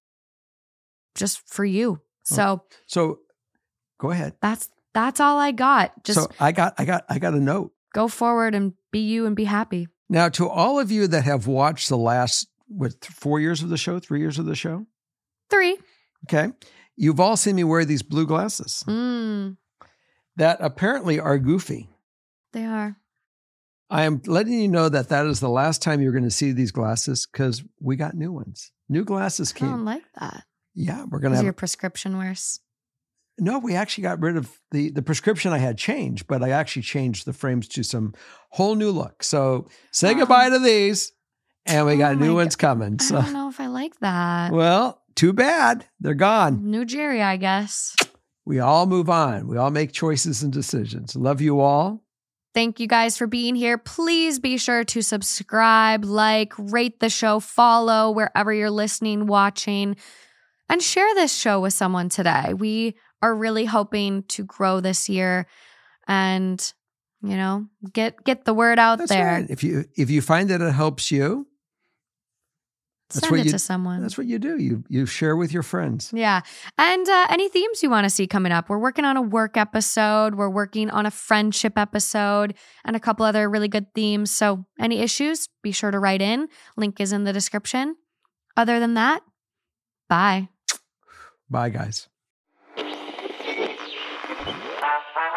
just for you. So go ahead. That's all I got. So I got a note. go forward and be you and be happy. Now, to all of you that have watched the last, 4 years of the show, 3 years of the show? 3. Okay. You've all seen me wear these blue glasses that apparently are goofy. They are. I am letting you know that that is the last time you're going to see these glasses because we got new ones. New glasses I came. don't like that. Yeah, we're going to Is have. your prescription worse? No, we actually got rid of the prescription I had changed, but I actually changed the frames to some whole new look. So say goodbye to these, and we got new ones coming. So I don't know if I like that. well, too bad. They're gone. New Jerry, I guess. We all move on. We all make choices and decisions. Love you all. Thank you guys for being here. Please be sure to subscribe, like, rate the show, follow wherever you're listening, watching, and share this show with someone today. We are really hoping to grow this year and, you know, get the word out That's there. right. If you find that it helps you, Send it to someone. That's what you do. You share with your friends. Yeah. And any themes you want to see coming up. We're working on a work episode. We're working on a friendship episode and a couple other really good themes. So any issues, be sure to write in. Link is in the description. Other than that, bye. Bye, guys.